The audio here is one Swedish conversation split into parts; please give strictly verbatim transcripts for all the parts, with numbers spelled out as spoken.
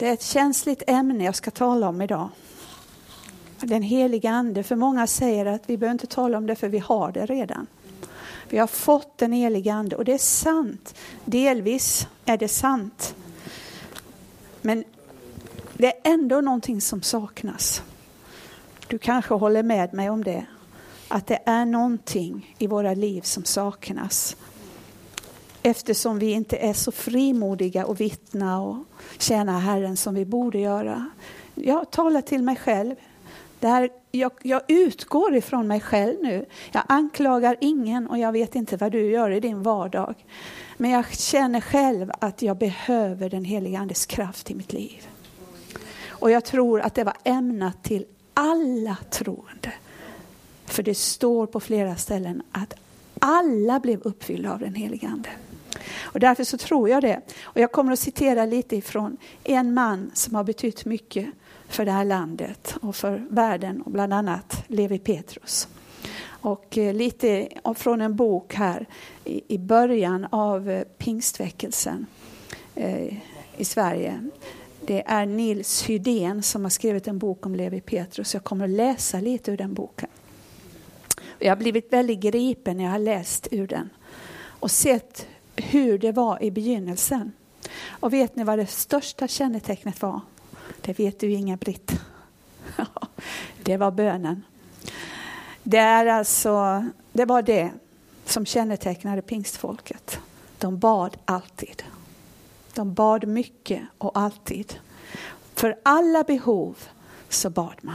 Det är ett känsligt ämne jag ska tala om idag. Den heliga ande. För många säger att vi behöver inte tala om det för vi har det redan. Vi har fått den heliga ande och det är sant. Delvis är det sant. Men det är ändå någonting som saknas. Du kanske håller med mig om det. Att det är någonting i våra liv som saknas. Eftersom vi inte är så frimodiga och vittna och tjäna Herren som vi borde göra. Jag talar till mig själv. Det här, jag, jag utgår ifrån mig själv nu. Jag anklagar ingen och jag vet inte vad du gör i din vardag. Men jag känner själv att jag behöver den heliga andes kraft i mitt liv. Och jag tror att det var ämnat till alla troende. För det står på flera ställen att alla blev uppfyllda av den heliga ande. Och därför så tror jag det. Och jag kommer att citera lite ifrån en man som har betytt mycket för det här landet och för världen. Och bland annat Levi Petrus. Och lite från en bok här i början av pingstväckelsen i Sverige. Det är Nils Hydén som har skrivit en bok om Levi Petrus. Jag kommer att läsa lite ur den boken. Jag har blivit väldigt gripen när jag har läst ur den. Och sett hur det var i begynnelsen. Och vet ni vad det största kännetecknet var? Det vet du, Inga-Britt. Det var bönen. Det är alltså, det var det som kännetecknade pingstfolket. De bad alltid. De bad mycket och alltid. För alla behov så bad man.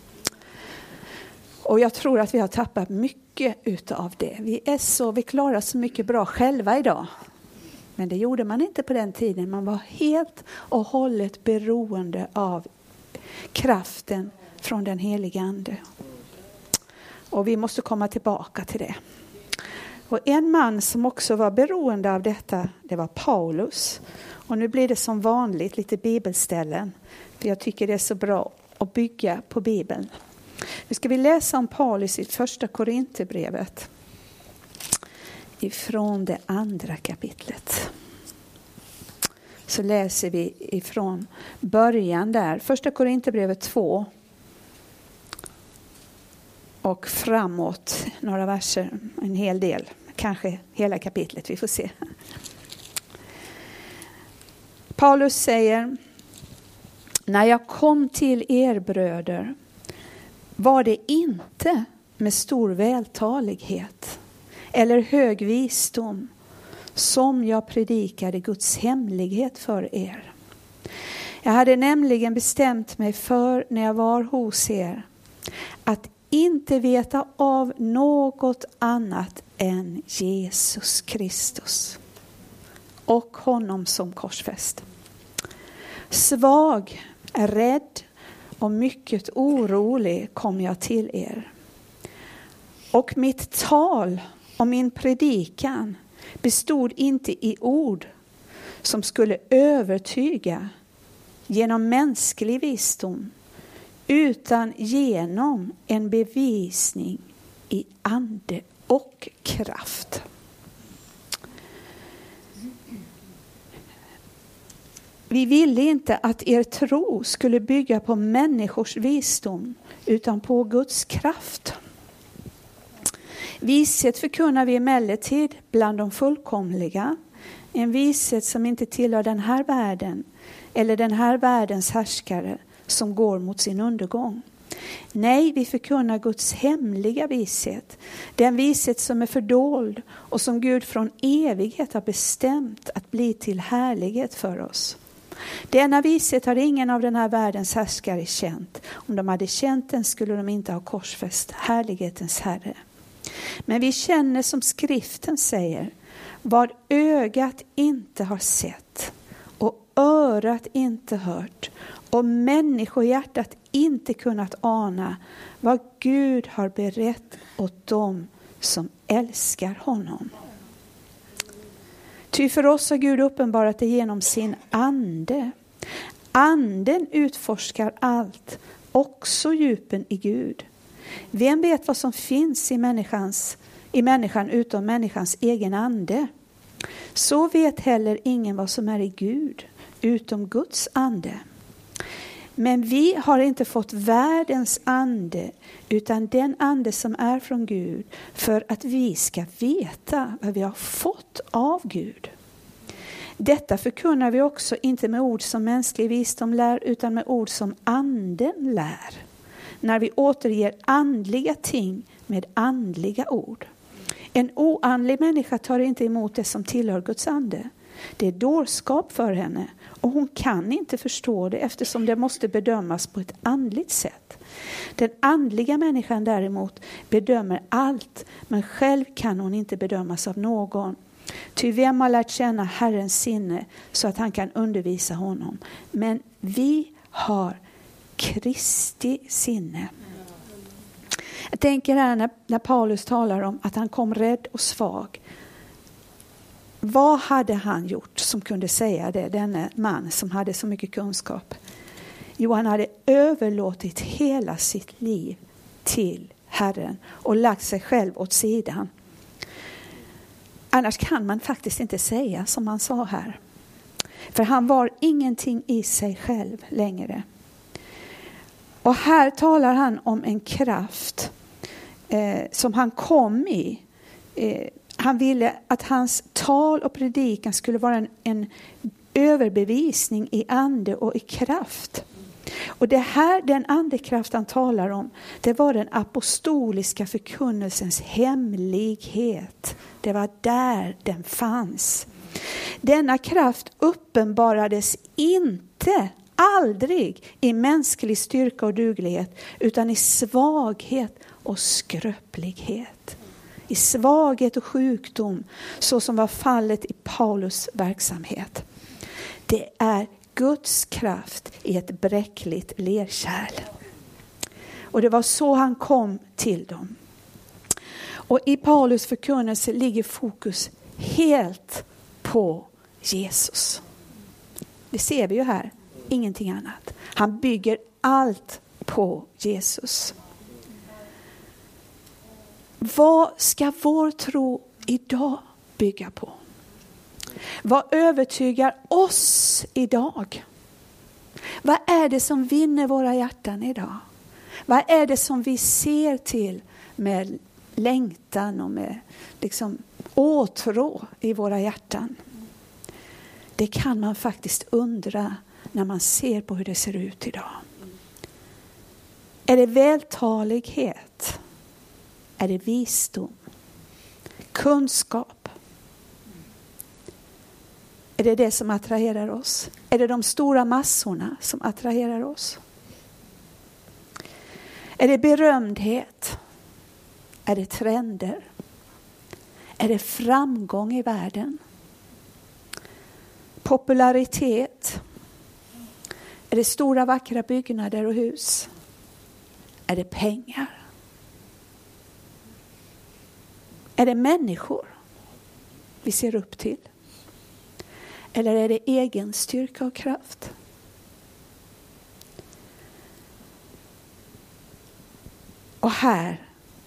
Och jag tror att vi har tappat mycket utav det. Vi är så, vi klarar så mycket bra själva idag. Men det gjorde man inte på den tiden. Man var helt och hållet beroende av kraften från den heliga ande. Och vi måste komma tillbaka till det. Och en man som också var beroende av detta, det var Paulus. Och nu blir det som vanligt lite bibelställen. För jag tycker det är så bra att bygga på Bibeln. Nu ska vi läsa om Paulus i första Korinthierbrevet. Ifrån det andra kapitlet. Så läser vi ifrån början där. Första Korinthierbrevet två. Och framåt några verser, en hel del. Kanske hela kapitlet, vi får se. Paulus säger: när jag kom till er bröder var det inte med stor vältalighet eller hög visdom som jag predikade Guds hemlighet för er. Jag hade nämligen bestämt mig för när jag var hos er att inte veta av något annat än Jesus Kristus och honom som korsfäst. Svag, rädd och mycket orolig kom jag till er. Och mitt tal och min predikan bestod inte i ord som skulle övertyga genom mänsklig visdom, utan genom en bevisning i ande och kraft. Vi ville inte att er tro skulle bygga på människors visdom, utan på Guds kraft. Vishet förkunnar vi emellertid bland de fullkomliga, en vishet som inte tillhör den här världen eller den här världens härskare som går mot sin undergång. Nej, vi förkunnar Guds hemliga vishet, den vishet som är fördold och som Gud från evighet har bestämt att bli till härlighet för oss. Denna vishet har ingen av den här världens härskare känt. Om de hade känt den skulle de inte ha korsfäst härlighetens Herre. Men vi känner som skriften säger, vad ögat inte har sett och örat inte hört och människohjärtat inte kunnat ana vad Gud har berett åt dem som älskar honom. Ty för oss har Gud uppenbarat det genom sin ande. Anden utforskar allt, också djupen i Gud. Vem vet vad som finns i människans, i människan utom människans egen ande? Så vet heller ingen vad som är i Gud, utom Guds ande. Men vi har inte fått världens ande, utan den ande som är från Gud, för att vi ska veta vad vi har fått av Gud. Detta förkunnar vi också inte med ord som mänsklig visdom lär, utan med ord som anden lär. När vi återger andliga ting med andliga ord. En oandlig människa tar inte emot det som tillhör Guds ande. Det är dårskap för henne, och hon kan inte förstå det eftersom det måste bedömas på ett andligt sätt. Den andliga människan däremot bedömer allt, men själv kan hon inte bedömas av någon. Ty vem har lärt känna Herrens sinne så att han kan undervisa honom? Men vi har Kristi sinne. Jag tänker här när, när Paulus talar om att han kom rädd och svag. Vad hade han gjort som kunde säga det, denne man som hade så mycket kunskap? Jo, han hade överlåtit hela sitt liv till Herren och lagt sig själv åt sidan. Annars kan man faktiskt inte säga som han sa här. För han var ingenting i sig själv längre. Och här talar han om en kraft eh, som han kom i. Eh, han ville att hans tal och predikan skulle vara en, en överbevisning i ande och i kraft. Och det här, den andekraft han talar om, det var den apostoliska förkunnelsens hemlighet. Det var där den fanns. Denna kraft uppenbarades inte, aldrig i mänsklig styrka och duglighet, utan i svaghet och skröplighet. I svaghet och sjukdom, så som var fallet i Paulus verksamhet. Det är Guds kraft i ett bräckligt lerkärl. Och det var så han kom till dem. Och i Paulus förkunnelse ligger fokus helt på Jesus. Det ser vi ju här. Ingenting annat. Han bygger allt på Jesus. Vad ska vår tro idag bygga på? Vad övertygar oss idag? Vad är det som vinner våra hjärtan idag? Vad är det som vi ser till med längtan och med liksom åtrå i våra hjärtan? Det kan man faktiskt undra när man ser på hur det ser ut idag. Är det vältalighet? Är det visdom? Kunskap? Är det det som attraherar oss? Är det de stora massorna som attraherar oss? Är det berömdhet? Är det trender? Är det framgång i världen? Popularitet? Är det stora vackra byggnader och hus? Är det pengar? Är det människor vi ser upp till? Eller är det egen styrka och kraft? Och här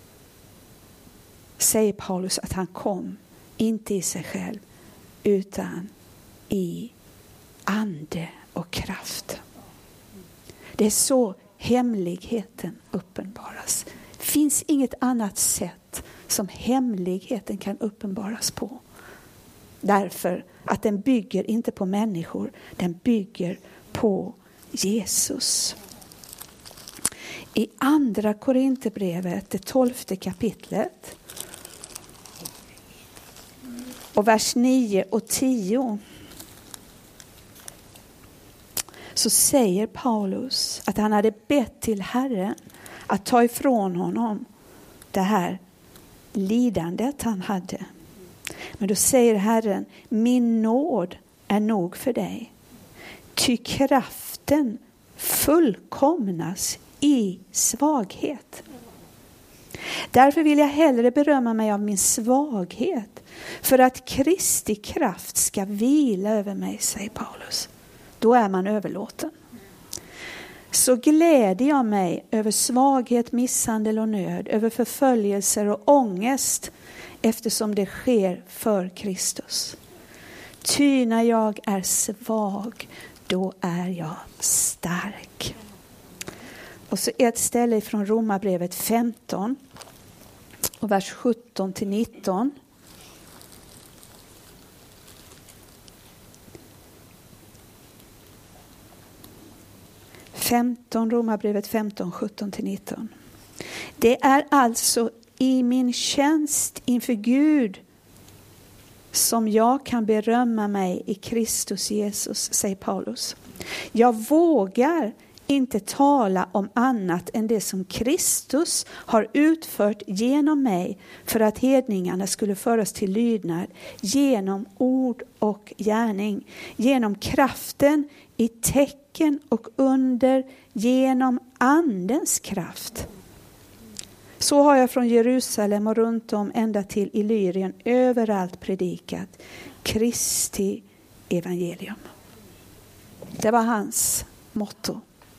säger Paulus att han kom inte i sig själv utan i ande och kraft. Det är så hemligheten uppenbaras. Det finns inget annat sätt som hemligheten kan uppenbaras på. Därför att den bygger inte på människor, den bygger på Jesus. I andra Korinthierbrevet, det tolfte kapitlet och vers nio och tio, så säger Paulus att han hade bett till Herren att ta ifrån honom det här lidandet han hade. Men då säger Herren: min nåd är nog för dig. Ty kraften fullkomnas i svaghet. Därför vill jag hellre berömma mig av min svaghet, för att Kristi kraft ska vila över mig, säger Paulus. Då är man överlåten. Så gläder jag mig över svaghet, misshandel och nöd, över förföljelser och ångest, eftersom det sker för Kristus. Ty när jag är svag, då är jag stark. Och så ett ställe från Romarbrevet femton och vers sjutton till nitton. femton, Romarbrevet femton, sjutton till nitton. Det är alltså i min tjänst inför Gud som jag kan berömma mig i Kristus Jesus, säger Paulus. Jag vågar inte tala om annat än det som Kristus har utfört genom mig för att hedningarna skulle föras till lydnad genom ord och gärning, genom kraften i tecken och under, genom andens kraft. Så har jag från Jerusalem och runt om ända till Illyrien överallt predikat Kristi evangelium. Det var hans motto.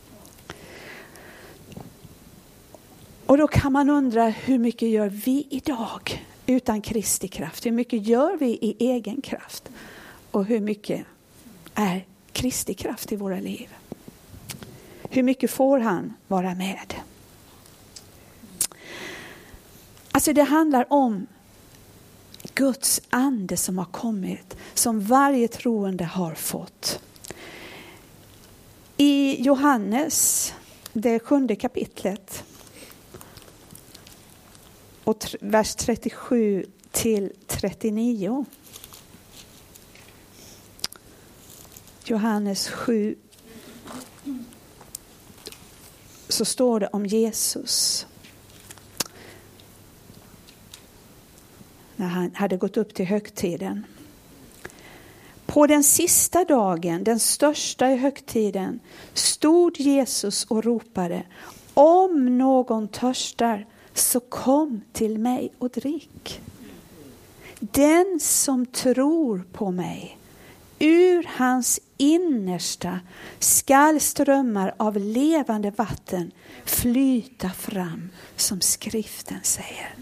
Och då kan man undra, hur mycket gör vi idag utan Kristi kraft? Hur mycket gör vi i egen kraft? Och hur mycket är Kristi kraft i våra liv? Hur mycket får han vara med? Alltså det handlar om Guds ande som har kommit, som varje troende har fått. I Johannes, det sjunde kapitlet, och vers trettiosju till trettionio. Johannes sju, så står det om Jesus. När han hade gått upp till högtiden. På den sista dagen, den största i högtiden, stod Jesus och ropade: om någon törstar, så kom till mig och drick. Den som tror på mig, ur hans innersta skall strömmar av levande vatten flyta fram, som skriften säger.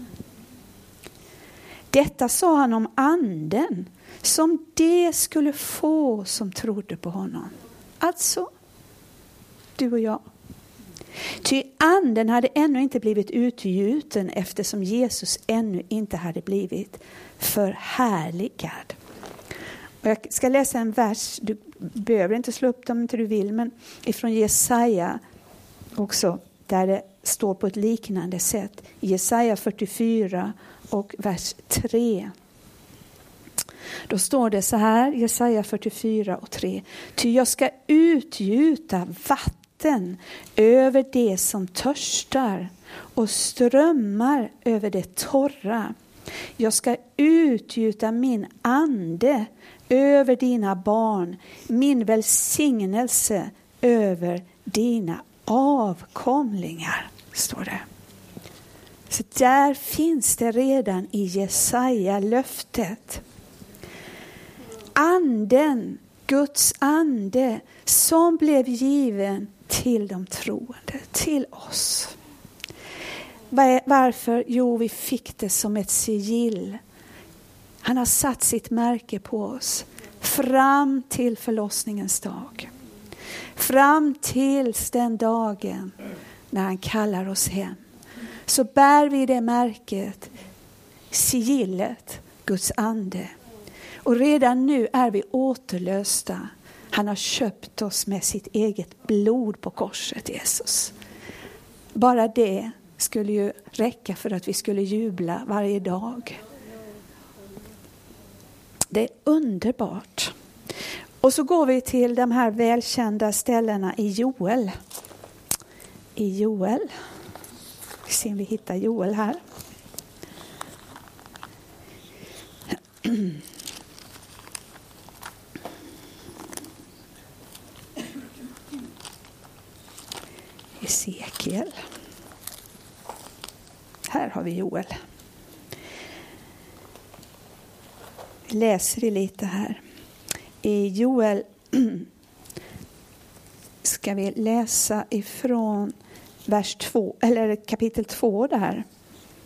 Detta sa han om anden, som det skulle få som trodde på honom. Alltså, du och jag. Ty anden hade ännu inte blivit utgjuten, eftersom Jesus ännu inte hade blivit förhärligad. Och jag ska läsa en vers, du behöver inte slå upp dem om inte du vill, men ifrån Jesaja också, där det står på ett liknande sätt. Jesaja fyrtiofyra och vers tre. Då står det så här, Jesaja fyrtiofyra och tre. Ty jag ska utgjuta vatten över det som törstar och strömmar över det torra. Jag ska utgjuta min ande över dina barn, min välsignelse över dina avkomlingar, står det. Så där finns det redan i Jesaja löftet. Anden, Guds ande, som blev given till de troende, till oss. Varför? Jo, vi fick det som ett sigill. Han har satt sitt märke på oss fram till förlossningens dag. Fram tills den dagen när han kallar oss hem. Så bär vi det märket, sigillet, Guds ande. Och redan nu är vi återlösta. Han har köpt oss med sitt eget blod på korset, Jesus. Bara det skulle ju räcka för att vi skulle jubla varje dag. Det är underbart. Och så går vi till de här välkända ställena i Joel. I Joel. Vi ser om vi hittar Joel här. Esekiel. Här har vi Joel. Vi läser det lite här. I Joel ska vi läsa ifrån vers två, eller kapitel två där.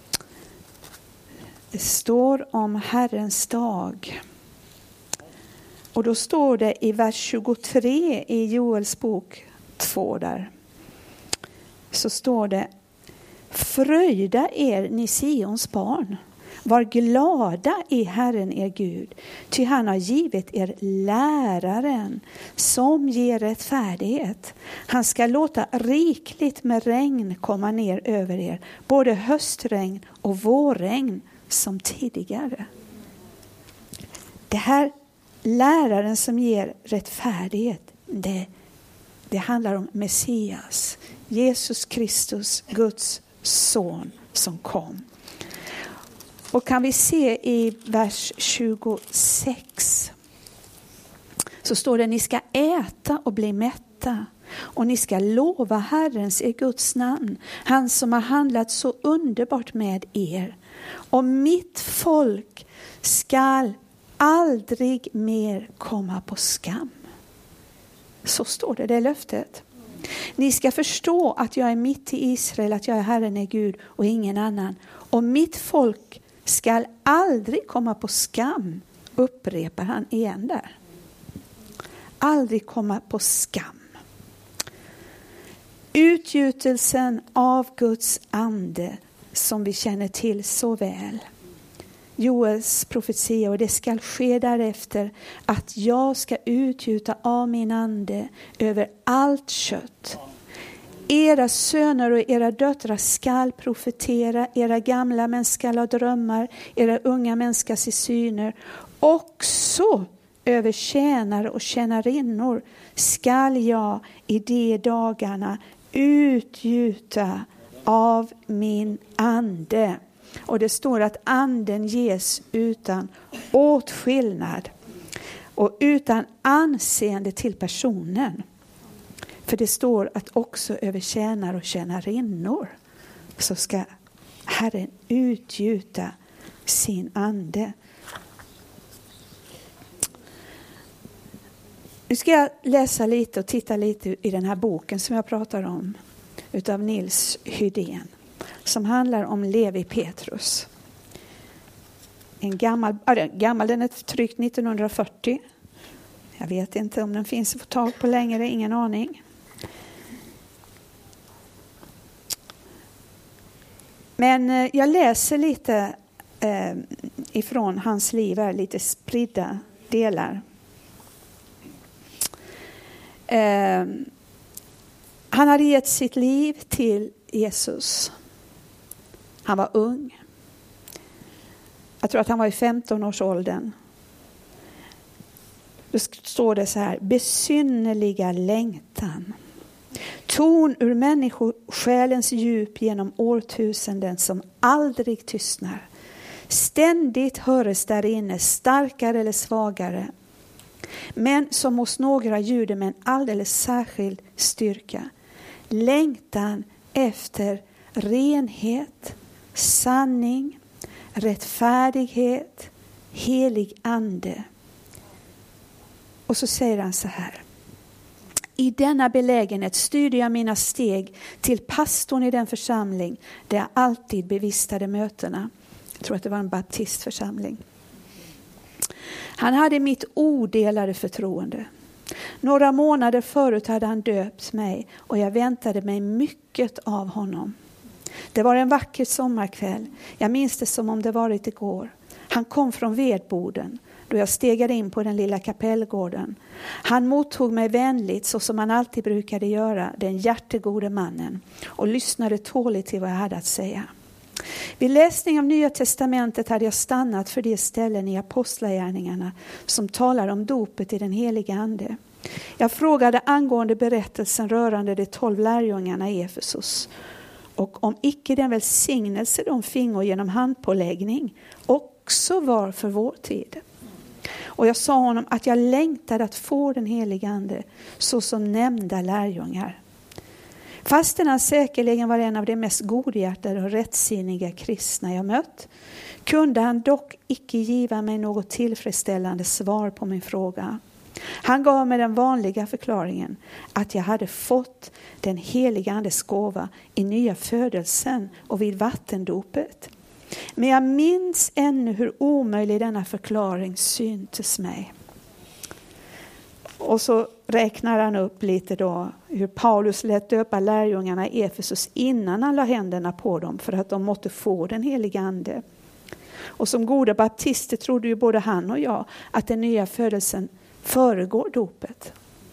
Det står om Herrens dag. Och då står det i vers tjugotre i Joels bok två där. Så står det: fröjda er, ni Sions barn. Var glada i Herren er Gud, ty han har givit er läraren som ger rättfärdighet. Han ska låta rikligt med regn komma ner över er, både höstregn och vårregn som tidigare. Det här läraren som ger rättfärdighet, det, det handlar om Messias, Jesus Kristus, Guds son som kom. Och kan vi se i vers tjugosex så står det: ni ska äta och bli mätta och ni ska lova Herrens er Guds namn, han som har handlat så underbart med er. Och mitt folk skall aldrig mer komma på skam. Så står det, det är löftet. Ni ska förstå att jag är mitt i Israel, att jag är Herren är Gud och ingen annan. Och mitt folk skall aldrig komma på skam, upprepar han igen där. Aldrig komma på skam. Utgjutelsen av Guds ande som vi känner till så väl. Joels profetia: och det ska ske därefter att jag ska utgjuta av min ande över allt kött. Era söner och era döttrar skall profetera, era gamla män skall ha drömmar, era unga män ska se syner. Också över tjänare och tjänarinnor skall jag i de dagarna utgjuta av min ande. Och det står att anden ges utan åtskillnad och utan anseende till personen. För det står att också över tjänare och tjänarinnor så ska Herren utgjuta sin ande. Nu ska jag läsa lite och titta lite i den här boken som jag pratar om utav Nils Hydén, som handlar om Levi Petrus. En gammal, äh, gammal den är tryckt nittonhundrafyrtio. Jag vet inte om den finns att få tag på längre, ingen aning. Men eh, jag läser lite eh, ifrån hans liv, här, lite spridda delar. Eh, han hade gett sitt liv till Jesus. Han var ung. Jag tror att han var i femton-årsåldern. Då står det så här: besynnerliga längtan. Ton ur människosjälens djup genom årtusenden som aldrig tystnar. Ständigt hörs där inne, starkare eller svagare. Men som hos några ljuder med en alldeles särskild styrka. Längtan efter renhet, sanning, rättfärdighet, helig ande. Och så säger han så här: i denna belägenhet styrde jag mina steg till pastorn i den församling där jag alltid bevistade mötena. Jag tror att det var en baptistförsamling. Han hade mitt odelade förtroende. Några månader förut hade han döpt mig och jag väntade mig mycket av honom. Det var en vacker sommarkväll. Jag minns det som om det varit igår. Han kom från vedboden då jag stegade in på den lilla kapellgården. Han mottog mig vänligt så som han alltid brukade göra, den hjärtegode mannen, och lyssnade tåligt till vad jag hade att säga. Vid läsning av Nya testamentet hade jag stannat för de ställen i apostlagärningarna som talar om dopet i den heliga ande. Jag frågade angående berättelsen rörande de tolv lärjungarna i Efesus och om icke den välsignelse de fingo genom handpåläggning också var för vår tid. Och jag sa honom att jag längtade att få den heliga ande så som nämnda lärjungar. Fastän han säkerligen var en av de mest godhjärtade och rättsinniga kristna jag mött, kunde han dock icke giva mig något tillfredsställande svar på min fråga. Han gav mig den vanliga förklaringen att jag hade fått den heliga andes gåva i nya födelsen och vid vattendopet. Men jag minns ännu hur omöjlig denna förklaring syntes mig. Och så räknar han upp lite då hur Paulus lät döpa lärjungarna i Efesus innan han la händerna på dem för att de måtte få den heliga ande. Och som goda baptister trodde ju både han och jag att den nya födelsen föregår dopet.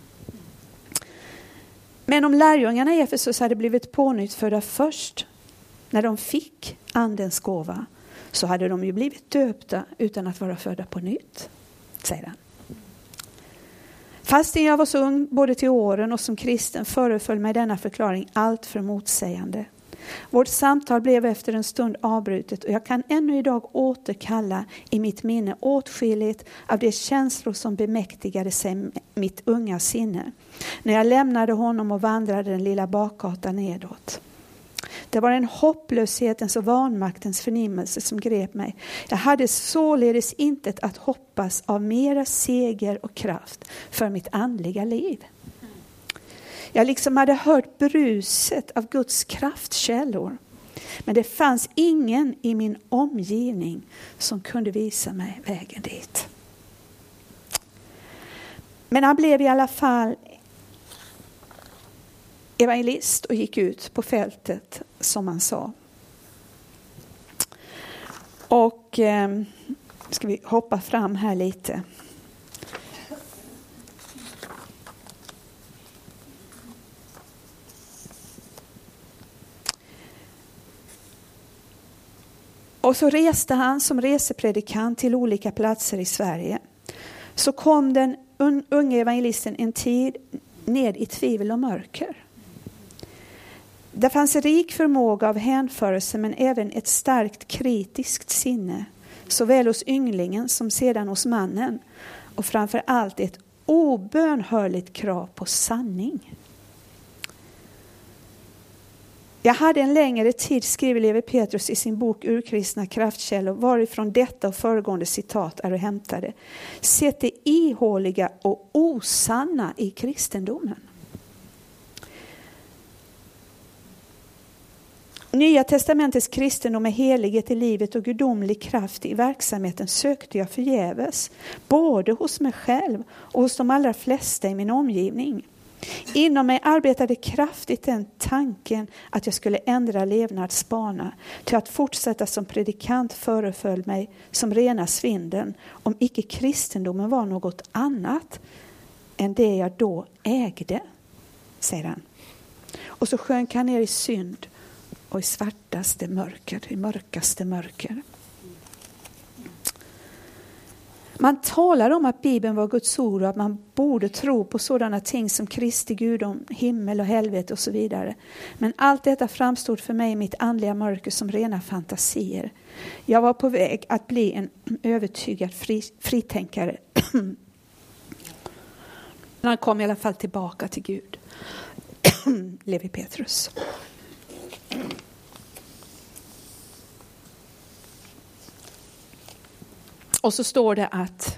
Men om lärjungarna i Efesus hade blivit pånyttfödda först när de fick andens gåva, så hade de ju blivit döpta utan att vara födda på nytt, säger han. Fastän jag var så ung både till åren och som kristen föreföll mig denna förklaring allt för motsägande. Vårt samtal blev efter en stund avbrutet och jag kan ännu idag återkalla i mitt minne åtskilligt av de känslor som bemäktigade sig mitt unga sinne när jag lämnade honom och vandrade den lilla bakgatan nedåt. Det var en hopplöshetens och vanmaktens förnimmelse som grep mig. Jag hade således inte att hoppas av mera seger och kraft för mitt andliga liv. Jag liksom hade hört bruset av Guds kraftkällor. Men det fanns ingen i min omgivning som kunde visa mig vägen dit. Men han blev i alla fall evangelist och gick ut på fältet som han sa. Och eh, ska vi hoppa fram här lite. Och så reste han som resepredikant till olika platser i Sverige. Så kom den unge evangelisten en tid ned i tvivel och mörker. Det fanns en rik förmåga av hänförelse men även ett starkt kritiskt sinne. Såväl hos ynglingen som sedan hos mannen. Och framför allt ett obönhörligt krav på sanning. Jag hade en längre tid, skriver Levi Petrus i sin bok Urkristna kraftkällor, varifrån detta och föregående citat är hämtade. Sett det ihåliga och osanna i kristendomen. Nya testamentets kristendom med helighet i livet och gudomlig kraft i verksamheten sökte jag förgäves, både hos mig själv och hos de allra flesta i min omgivning. Inom mig arbetade kraftigt den tanken att jag skulle ändra levnadsbana till att fortsätta som predikant föreföll mig som rena svindeln om icke kristendomen var något annat än det jag då ägde, säger han. Och så sjönk han ner i synd och i svartaste mörker, i mörkaste mörker. Man talar om att Bibeln var Guds ord och att man borde tro på sådana ting som Kristi gudom, himmel och helvete och så vidare. Men allt detta framstod för mig i mitt andliga mörker som rena fantasier. Jag var på väg att bli en övertygad fri, fritänkare. Han kom i alla fall tillbaka till Gud. Levi Petrus. Och så står det att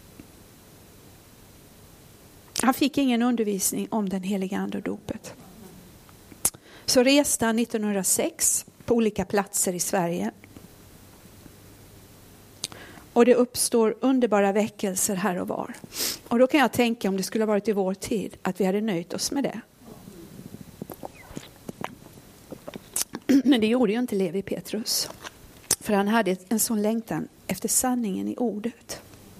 han fick ingen undervisning om den heliga ande och dopet. Så reste han nittonhundrasex på olika platser i Sverige. Och det uppstår underbara väckelser här och var. Och då kan jag tänka, om det skulle ha varit i vår tid, att vi hade nöjt oss med det. Men det gjorde ju inte Levi Petrus. För han hade en sån längtan efter sanningen i ordet.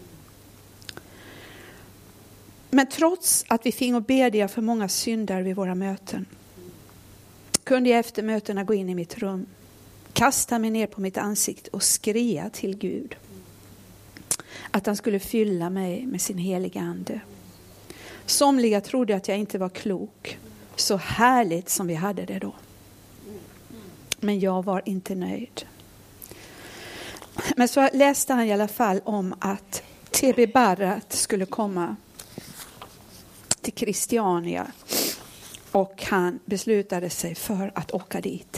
Men trots att vi fingo bedja för många syndare vid våra möten, kunde jag efter mötena gå in i mitt rum, kasta mig ner på mitt ansikte och skria till Gud att han skulle fylla mig med sin heliga ande. Somliga trodde att jag inte var klok, så härligt som vi hade det då. Men jag var inte nöjd. Men så läste han i alla fall om att T B Barrat skulle komma till Christiania och han beslutade sig för att åka dit.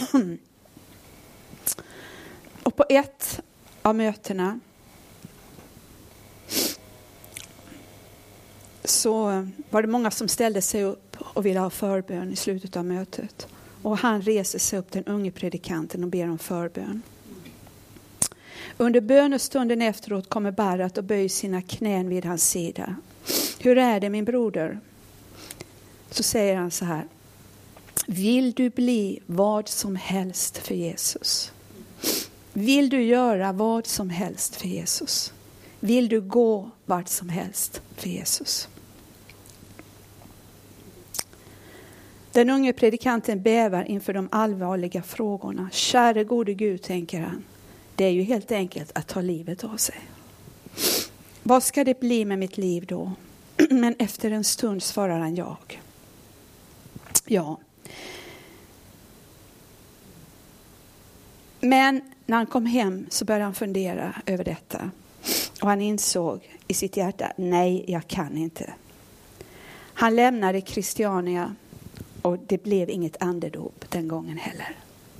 Och på ett av mötena så var det många som ställde sig upp och ville ha förbön i slutet av mötet. Och han reser sig upp, den unge predikanten, och ber om förbön. Under bönestunden efteråt kommer Barrat och böjer sina knän vid hans sida. hur är det min broder? Så säger han så här: vill du bli vad som helst för Jesus? Vill du göra vad som helst för Jesus? Vill du gå vart som helst för Jesus? Den unge predikanten bävar inför de allvarliga frågorna. Käre gode Gud, tänker han. Det är ju helt enkelt att ta livet av sig. Vad ska det bli med mitt liv då? Men efter en stund svarar han jag. Ja. Men när han kom hem så började han fundera över detta. Och han insåg i sitt hjärta, nej, jag kan inte. Han lämnade Christiania och det blev inget andedop den gången heller.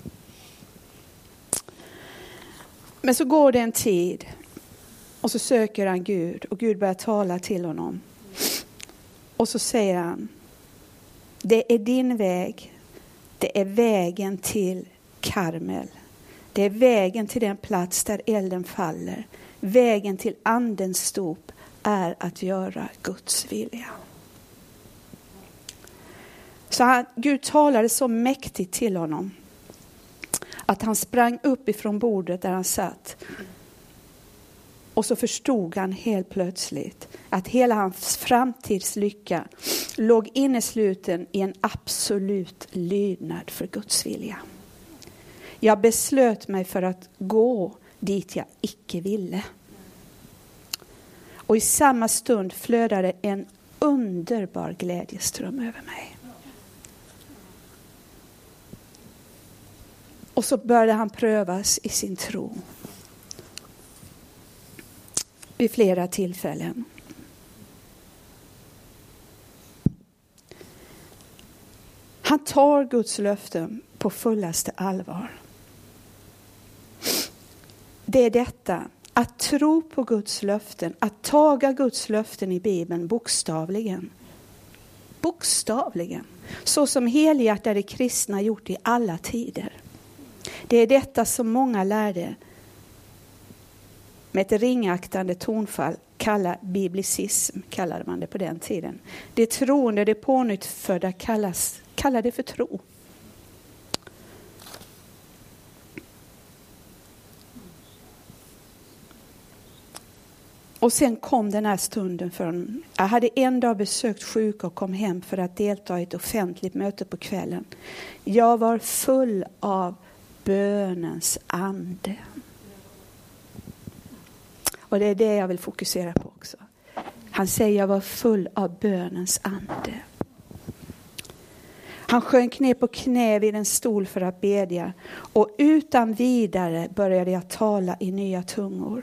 Men så går det en tid och så söker han Gud och Gud börjar tala till honom. Och så säger han, det är din väg, det är vägen till Karmel. Det är vägen till den plats där elden faller. Vägen till andens stop är att göra Guds vilja. Så han, Gud talade så mäktigt till honom att han sprang upp ifrån bordet där han satt. Och så förstod han helt plötsligt att hela hans framtidslycka låg innesluten i en absolut lydnad för Guds vilja. Jag beslöt mig för att gå dit jag icke ville. Och i samma stund flödade en underbar glädjeström över mig. Och så började han prövas i sin tro. Vid flera tillfällen. Han tar Guds löften på fullaste allvar. Det är detta, att tro på Guds löften, att taga Guds löften i Bibeln bokstavligen. Bokstavligen. Så som helhjärtade kristna gjort i alla tider. Det är detta som många lärde med ett ringaktande tonfall kalla biblicism, kallade man det på den tiden. Det troende, det pånyttfödda kallas, kallar det för tro. Och sen kom den här stunden för honom. Jag hade en dag besökt sjuka och kom hem för att delta i ett offentligt möte på kvällen. Jag var full av bönens ande. Och det är det jag vill fokusera på också. Han säger jag var full av bönens ande. Han sjönk ner på knä vid en stol för att bedja. Och utan vidare började jag tala i nya tungor.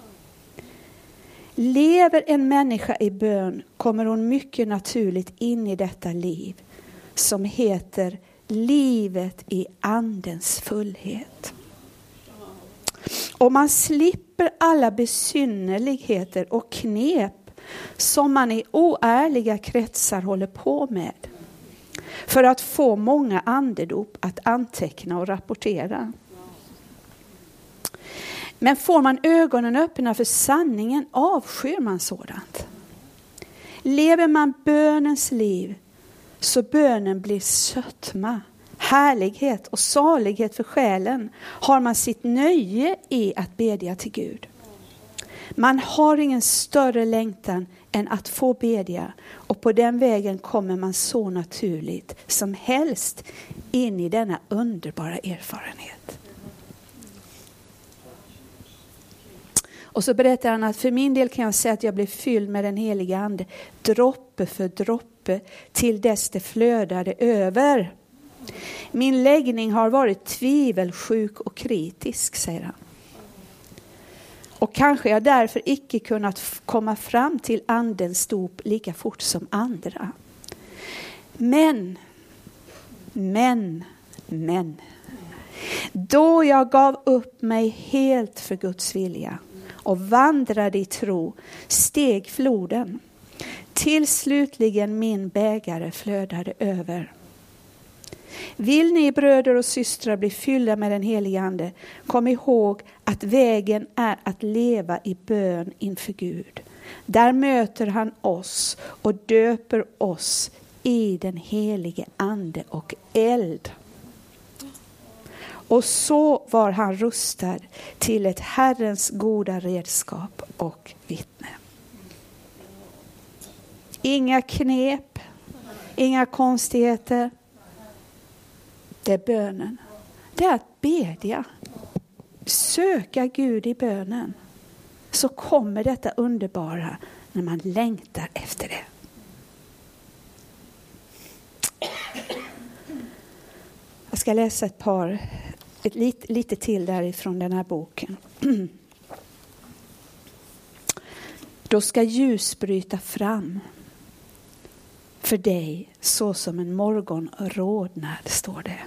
Lever en människa i bön kommer hon mycket naturligt in i detta liv som heter livet i andens fullhet. Och man slipper alla besynnerligheter och knep som man i oärliga kretsar håller på med för att få många andedop att anteckna och rapportera. Men får man ögonen öppna för sanningen avskyr man sådant. Lever man bönens liv så bönen blir sötma, härlighet och salighet för själen. Har man sitt nöje i att bedja till Gud. Man har ingen större längtan än att få bedja. Och på den vägen kommer man så naturligt som helst in i denna underbara erfarenhet. Och så berättar han att för min del kan jag säga att jag blev fylld med den heliga ande. Droppe för droppe till dess det flödade över. Min läggning har varit tvivelsjuk och kritisk, säger han. Och kanske jag därför icke kunnat komma fram till andens dop lika fort som andra. Men, men, men. Då jag gav upp mig helt för Guds vilja och vandrade i tro, steg floden. Till slutligen min bägare flödade över. Vill ni bröder och systrar bli fyllda med den helige ande, kom ihåg att vägen är att leva i bön inför Gud. Där möter han oss och döper oss i den helige ande och eld. Och så var han rustad till ett Herrens goda redskap och vittne. Inga knep, inga konstigheter. Det är bönen. Det är att bedja. Söka Gud i bönen. Så kommer detta underbara när man längtar efter det. Jag ska läsa ett par, ett lit, lite till därifrån den här boken. Då ska ljus bryta fram för dig så som en morgon rodnad, står det.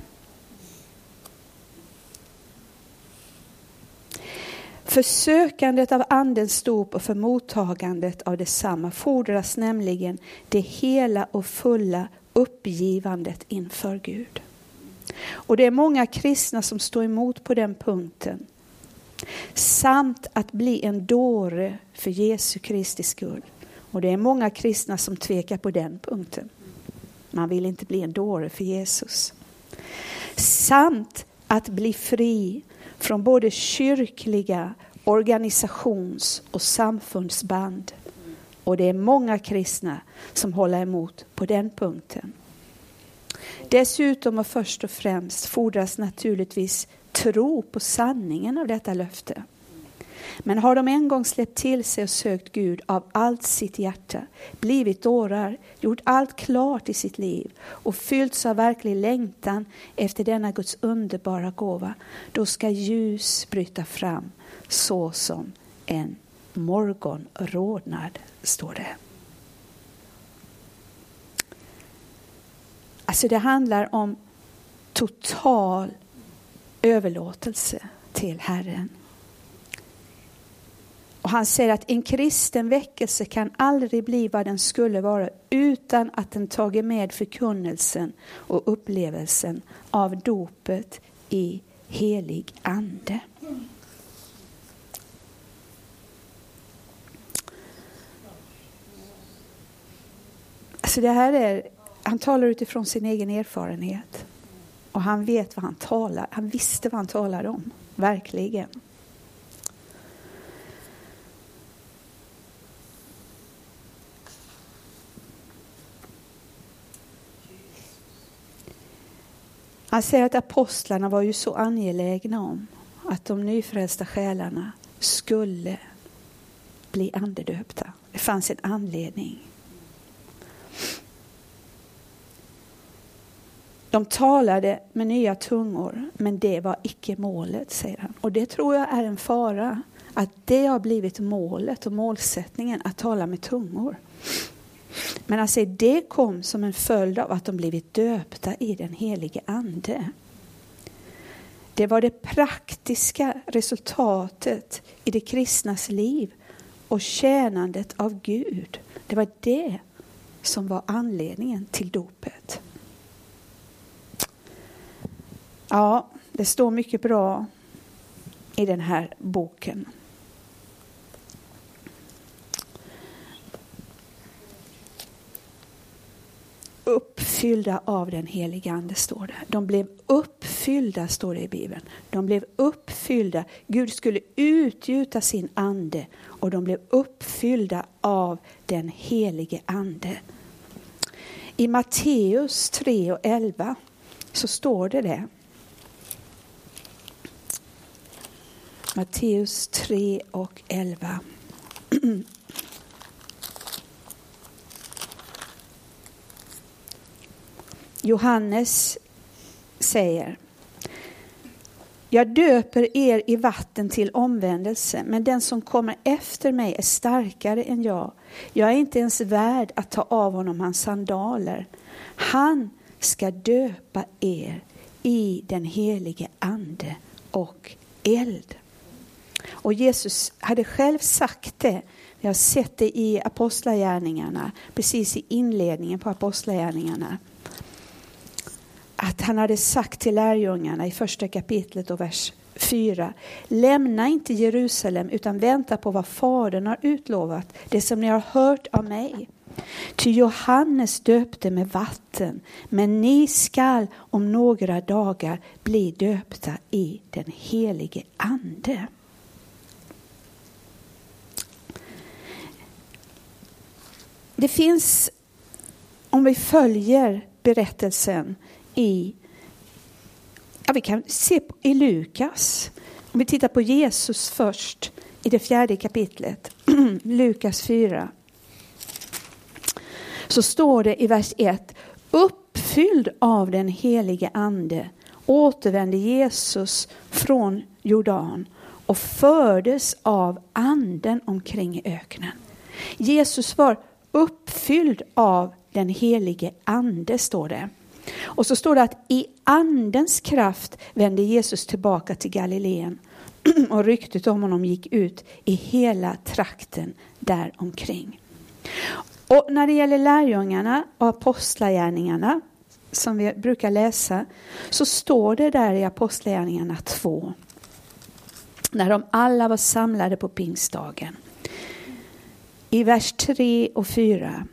För sökandet av andens dop och för mottagandet av detsamma fordras nämligen det hela och fulla uppgivandet inför Gud. Och det är många kristna som står emot på den punkten. Samt att bli en dåre för Jesu Kristi skull. Och det är många kristna som tvekar på den punkten. Man vill inte bli en dåre för Jesus. Samt att bli fri från både kyrkliga, organisations- och samfundsband. Och det är många kristna som håller emot på den punkten. Dessutom och först och främst fordras naturligtvis tro på sanningen av detta löfte. Men har de en gång släppt till sig och sökt Gud av allt sitt hjärta, blivit dårar, gjort allt klart i sitt liv och fyllts av verklig längtan efter denna Guds underbara gåva, då ska ljus bryta fram så som en morgonrodnad, står det. Alltså det handlar om total överlåtelse till Herren. Och han säger att en kristen väckelse kan aldrig bli vad den skulle vara utan att den tagit med förkunnelsen och upplevelsen av dopet i helig ande. Alltså det här är, han talar utifrån sin egen erfarenhet. Och han vet vad han talar. Han visste vad han talar om. Verkligen. Han säger att apostlarna var ju så angelägna om att de nyfrälsta själarna skulle bli andedöpta. Det fanns en anledning. De talade med nya tungor, men det var icke målet, säger han. Och det tror jag är en fara, att det har blivit målet och målsättningen att tala med tungor. Men han säger, det kom som en följd av att de blivit döpta i den helige ande. Det var det praktiska resultatet i det kristnas liv och tjänandet av Gud. Det var det som var anledningen till dopet. Ja, det står mycket bra i den här boken. Uppfyllda av den heliga ande, står det. De blev uppfyllda, står det i Bibeln. De blev uppfyllda. Gud skulle utgjuta sin ande och de blev uppfyllda av den helige ande. I Matteus tre och elva så står det det. Matteus tre och elva. Johannes säger: jag döper er i vatten till omvändelse, men den som kommer efter mig är starkare än jag. Jag är inte ens värd att ta av honom hans sandaler. Han ska döpa er i den helige ande och eld. Och Jesus hade själv sagt det. Jag har sett det i apostlagärningarna, precis i inledningen på apostlagärningarna. Att han hade sagt till lärjungarna i första kapitlet och vers fyra. Lämna inte Jerusalem utan vänta på vad Fadern har utlovat, det som ni har hört av mig. Ty Johannes döpte med vatten, men ni skall om några dagar bli döpta i den helige ande. Det finns, om vi följer berättelsen i, ja, vi kan se på, i Lukas, om vi tittar på Jesus först i det fjärde kapitlet, Lukas fyra. Så står det i vers ett: uppfylld av den helige ande återvände Jesus från Jordan och fördes av anden omkring i öknen. Jesus var uppfylld av den helige ande, står det. Och så står det att i andens kraft vände Jesus tillbaka till Galileen och ryktet om honom gick ut i hela trakten där omkring. Och när det gäller lärjungarna och apostlagärningarna som vi brukar läsa, så står det där i apostlagärningarna två, när de alla var samlade på pingstdagen. I vers tre och fyra.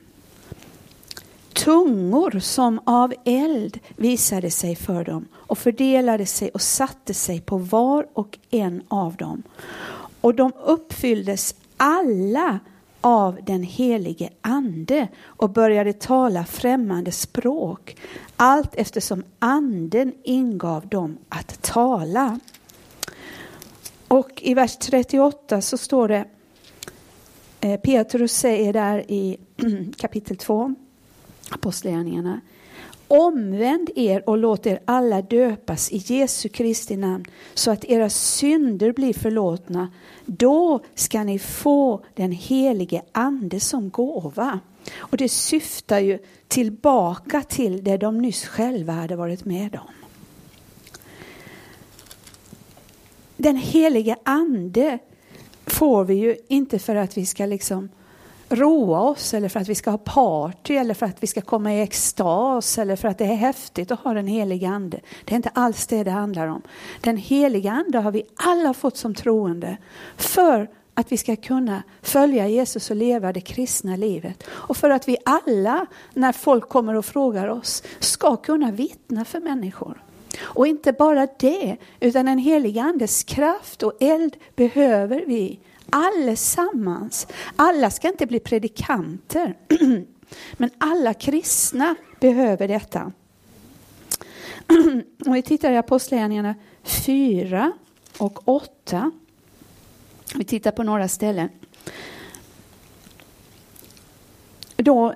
Tungor som av eld visade sig för dem och fördelade sig och satte sig på var och en av dem. Och de uppfylldes alla av den helige ande och började tala främmande språk, allt eftersom anden ingav dem att tala. Och i vers trettioåtta så står det, eh, Petrus säger där i kapitel två, apostlagärningarna: omvänd er och låt er alla döpas i Jesu Kristi namn så att era synder blir förlåtna. Då ska ni få den helige ande som gåva. Och det syftar ju tillbaka till det de nyss själva hade varit med om. Den helige ande får vi ju inte för att vi ska liksom roa oss, eller för att vi ska ha party, eller för att vi ska komma i extas, eller för att det är häftigt att ha den heliga ande. Det är inte alls det det handlar om. Den heliga ande har vi alla fått som troende för att vi ska kunna följa Jesus och leva det kristna livet. Och för att vi alla, när folk kommer och frågar oss, ska kunna vittna för människor. Och inte bara det, utan en helig andes kraft och eld behöver vi allesammans. Alla ska inte bli predikanter, men alla kristna behöver detta. Om vi tittar i apostlagärningarna fyra och åtta. Vi tittar på några ställen. Då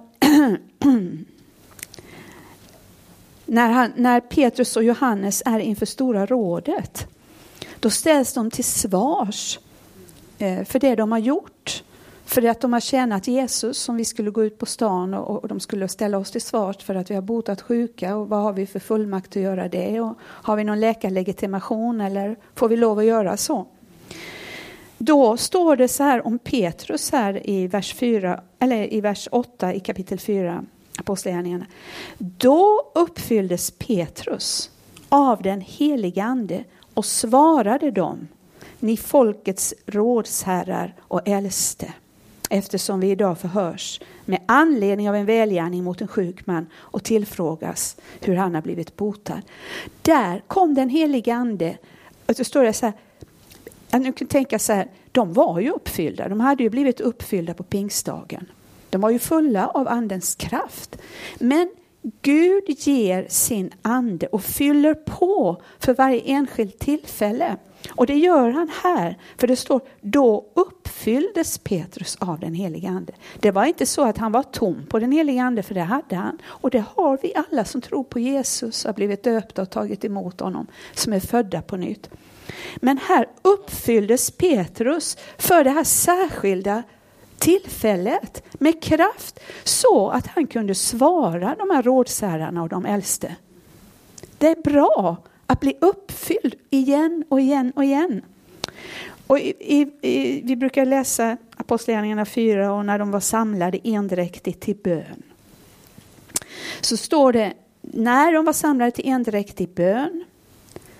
när, han, när Petrus och Johannes är inför stora rådet, då ställs de till svars för det de har gjort. För att de har tjänat Jesus, som vi skulle gå ut på stan och, och de skulle ställa oss till svars för att vi har botat sjuka. Och vad har vi för fullmakt att göra det? Och har vi någon läkarlegitimation eller får vi lov att göra så? Då står det så här om Petrus här i vers fyra, eller i vers åtta i kapitel fyra, apostlagärningarna. Då uppfylldes Petrus av den heliga ande och svarade dem: ni folkets rådsherrar och äldste, eftersom vi idag förhörs med anledning av en välgärning mot en sjuk man och tillfrågas hur han har blivit botad. Där kom den heliga ande. Och så står det så här, jag kan tänka så här, de var ju uppfyllda. De hade ju blivit uppfyllda på pingstdagen. De var ju fulla av andens kraft. Men Gud ger sin ande och fyller på för varje enskilt tillfälle. Och det gör han här. För det står, då uppfylldes Petrus av den heliga ande. Det var inte så att han var tom på den heliga ande, för det hade han. Och det har vi alla som tror på Jesus, har blivit döpta och tagit emot honom, som är födda på nytt. Men här uppfylldes Petrus för det här särskilda tillfället med kraft, så att han kunde svara de här rådsherrarna och de äldste. Det är bra att bli uppfylld igen och igen och igen. Och i, i, i, vi brukar läsa apostlagärningarna fyra, och när de var samlade endräktigt till bön. Så står det, när de var samlade till endräktig bön,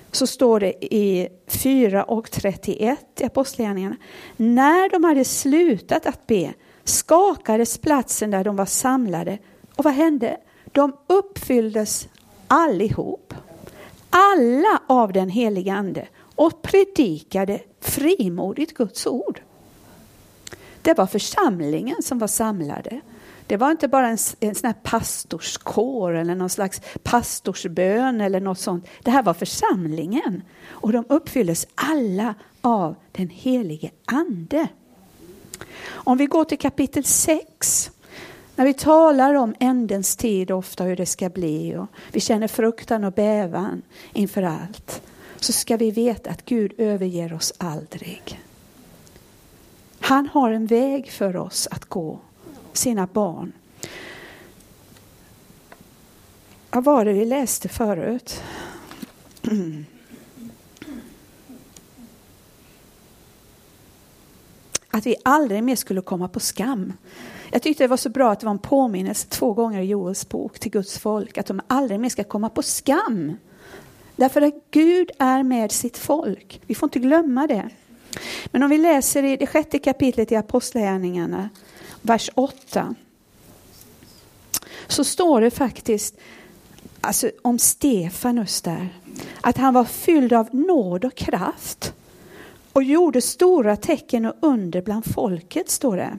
så står det i fyra och trettioett i Apostlagärningarna. När de hade slutat att be skakades platsen där de var samlade. Och vad hände? De uppfylldes allihop. Alla av den heliga ande och predikade frimodigt Guds ord. Det var församlingen som var samlade. Det var inte bara en, en sån här pastorskår eller någon slags pastorsbön eller något sånt. Det här var församlingen. Och de uppfylldes alla av den helige ande. Om vi går till kapitel sex. När vi talar om ändens tid ofta hur det ska bli. Och vi känner fruktan och bävan inför allt. Så ska vi veta att Gud överger oss aldrig. Han har en väg för oss att gå. Sina barn. Vad var det vi läste förut? Att vi aldrig mer skulle komma på skam. Jag tyckte det var så bra att det var en påminnelse två gånger i Joels bok till Guds folk. Att de aldrig mer ska komma på skam. Därför att Gud är med sitt folk. Vi får inte glömma det. Men om vi läser i det sjätte kapitlet i Apostlagärningarna. Vers åtta. Så står det faktiskt alltså, om Stefanus där. Att han var fylld av nåd och kraft. Och gjorde stora tecken och under bland folket, står det.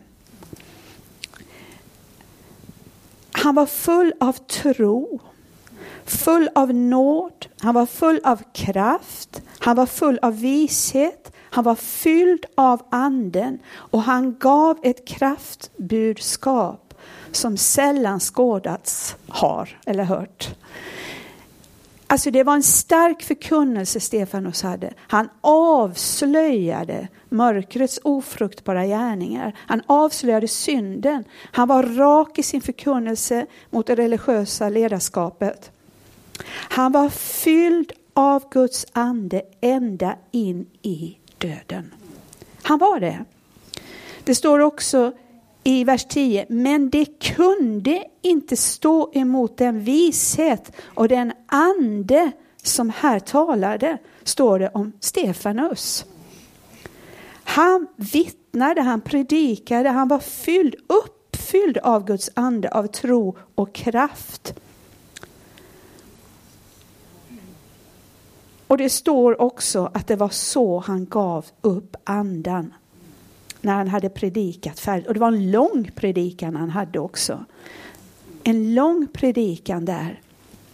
Han var full av tro. Full av nåd. Han var full av kraft. Han var full av vishet. Han var fylld av anden. Och han gav ett kraftbudskap som sällan skådats har eller hört. Alltså det var en stark förkunnelse Stefanus hade. Han avslöjade mörkrets ofruktbara gärningar. Han avslöjade synden. Han var rak i sin förkunnelse mot det religiösa ledarskapet. Han var fylld av Guds ande ända in i döden. Han var det. Det står också i vers tio. Men det kunde inte stå emot den vishet och den ande som här talade, står det om Stefanus. Han vittnade, han predikade, han var fylld, uppfylld av Guds ande, av tro och kraft. Och det står också att det var så han gav upp andan. När han hade predikat färdigt. Och det var en lång predikan han hade också. En lång predikan där.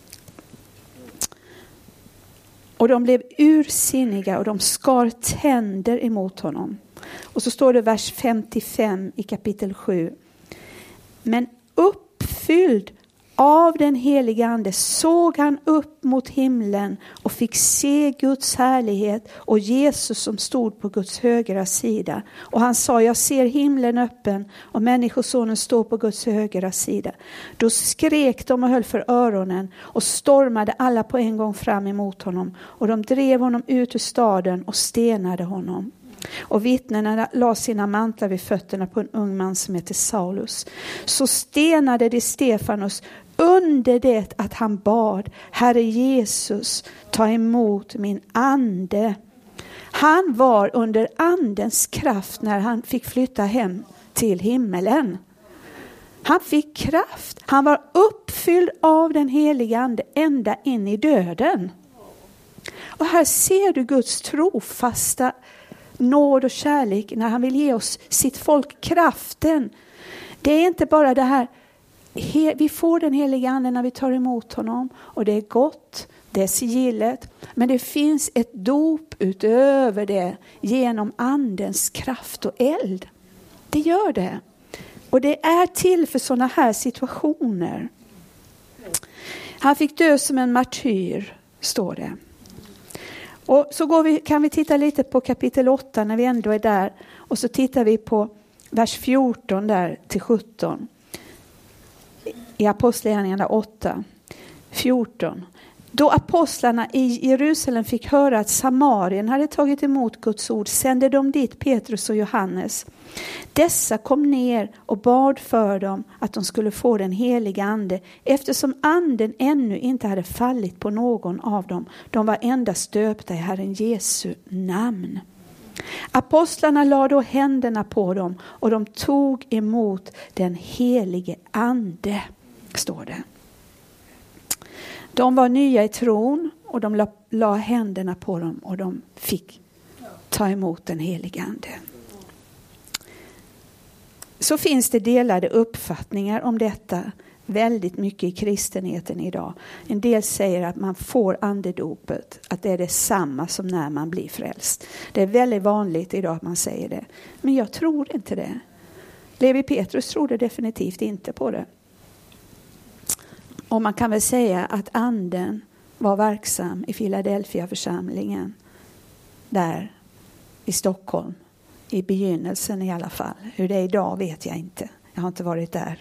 Och de blev ursinniga och de skar tänder emot honom. Och så står det vers femtiofem i kapitel sju. Men uppfylld av den heliga ande såg han upp mot himlen och fick se Guds härlighet och Jesus som stod på Guds högra sida. Och han sa, jag ser himlen öppen och människosonen står på Guds högra sida. Då skrek de och höll för öronen och stormade alla på en gång fram emot honom. Och de drev honom ut ur staden och stenade honom. Och vittnena la sina mantlar vid fötterna på en ung man som heter Saulus. Så stenade de Stefanus under det att han bad, Herre Jesus, ta emot min ande. Han var under andens kraft när han fick flytta hem till himmelen. Han fick kraft. Han var uppfylld av den heliga ande ända in i döden. Och här ser du Guds trofasta nåd och kärlek när han vill ge oss sitt folk kraften. Det är inte bara det här, vi får den heliga anden när vi tar emot honom och det är gott, det är sigillet, men det finns ett dop utöver det genom andens kraft och eld. Det gör det. Och det är till för sådana här situationer. Han fick dö som en martyr, står det. Och så går vi, kan vi titta lite på kapitel åtta när vi ändå är där. Och så tittar vi på vers fjorton där till sjutton. I Apostlagärningarna åtta, fjorton. Då apostlarna i Jerusalem fick höra att Samarien hade tagit emot Guds ord sände de dit Petrus och Johannes. Dessa kom ner och bad för dem att de skulle få den heliga ande, eftersom anden ännu inte hade fallit på någon av dem. De var endast döpta i Herren Jesu namn. Apostlarna lade då händerna på dem och de tog emot den helige ande, står det. De var nya i tron och de la, la händerna på dem och de fick ta emot den helige ande. Så finns det delade uppfattningar om detta väldigt mycket i kristenheten idag. En del säger att man får andedopet, att det är detsamma som när man blir frälst. Det är väldigt vanligt idag att man säger det. Men jag tror inte det. Levi Petrus trodde definitivt inte på det. Och man kan väl säga att anden var verksam i Philadelphia-församlingen där i Stockholm. I begynnelsen i alla fall. Hur det är idag vet jag inte. Jag har inte varit där.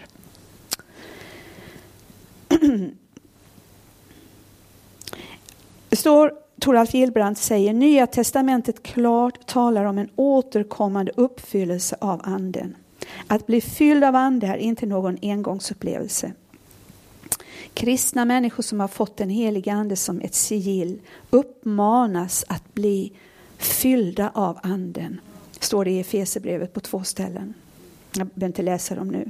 Det står, Toralf Gillbrand säger, Nya testamentet klart talar om en återkommande uppfyllelse av anden. Att bli fylld av ande är inte någon engångsupplevelse. Kristna människor som har fått den heliga ande som ett sigill uppmanas att bli fyllda av anden. Står det i Efesierbrevet på två ställen. Jag behöver inte läsa dem nu.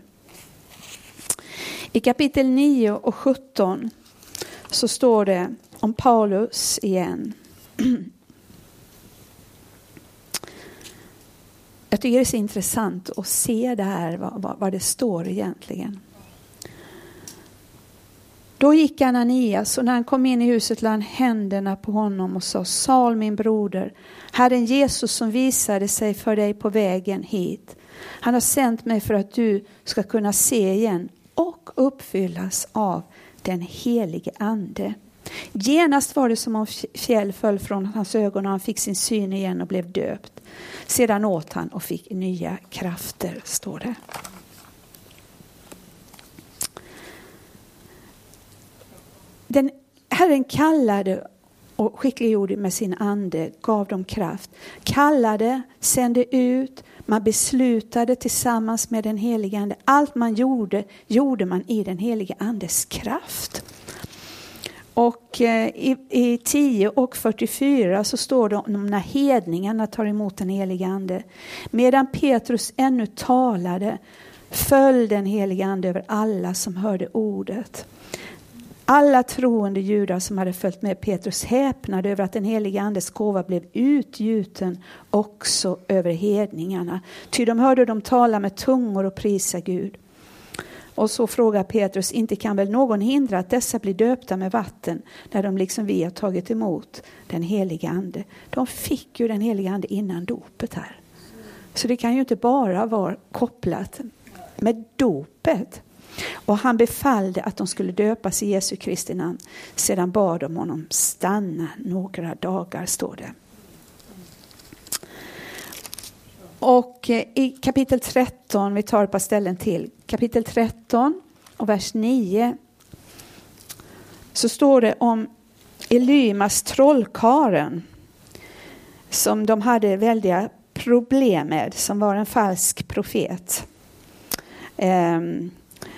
I kapitel nio och sjutton så står det om Paulus igen. Jag tycker det är så intressant att se det här, vad, vad, vad det står egentligen. Då gick Ananias och när han kom in i huset lade han händerna på honom och sa, Saul min broder, Herren Jesus som visade sig för dig på vägen hit. Han har sänt mig för att du ska kunna se igen och uppfyllas av den helige ande. Genast var det som om fjäll föll från hans ögon och han fick sin syn igen och blev döpt. Sedan åt han och fick nya krafter, står det. Den Herren kallade och skickliggjorde med sin ande, gav dem kraft. Kallade, sände ut, man beslutade tillsammans med den helige ande. Allt man gjorde, gjorde man i den helige andes kraft. Och eh, i, i tio och fyrtiofyra så står det om när hedningarna tar emot den helige ande. Medan Petrus ännu talade föll den helige ande över alla som hörde ordet. Alla troende judar som hade följt med Petrus häpnade över att den heliga andes gåva blev utgjuten också över hedningarna. Ty de hörde dem tala med tungor och prisa Gud. Och så frågar Petrus, inte kan väl någon hindra att dessa blir döpta med vatten när de liksom vi har tagit emot den heliga ande. De fick ju den heliga ande innan dopet här. Så det kan ju inte bara vara kopplat med dopet. Och han befallde att de skulle döpas i Jesu Kristi namn. Sedan bad de honom stanna några dagar, står det. Och i kapitel tretton, vi tar ett par ställen till. Kapitel tretton och vers nio. Så står det om Elymas trollkaren. Som de hade väldiga problem med. Som var en falsk profet. Um,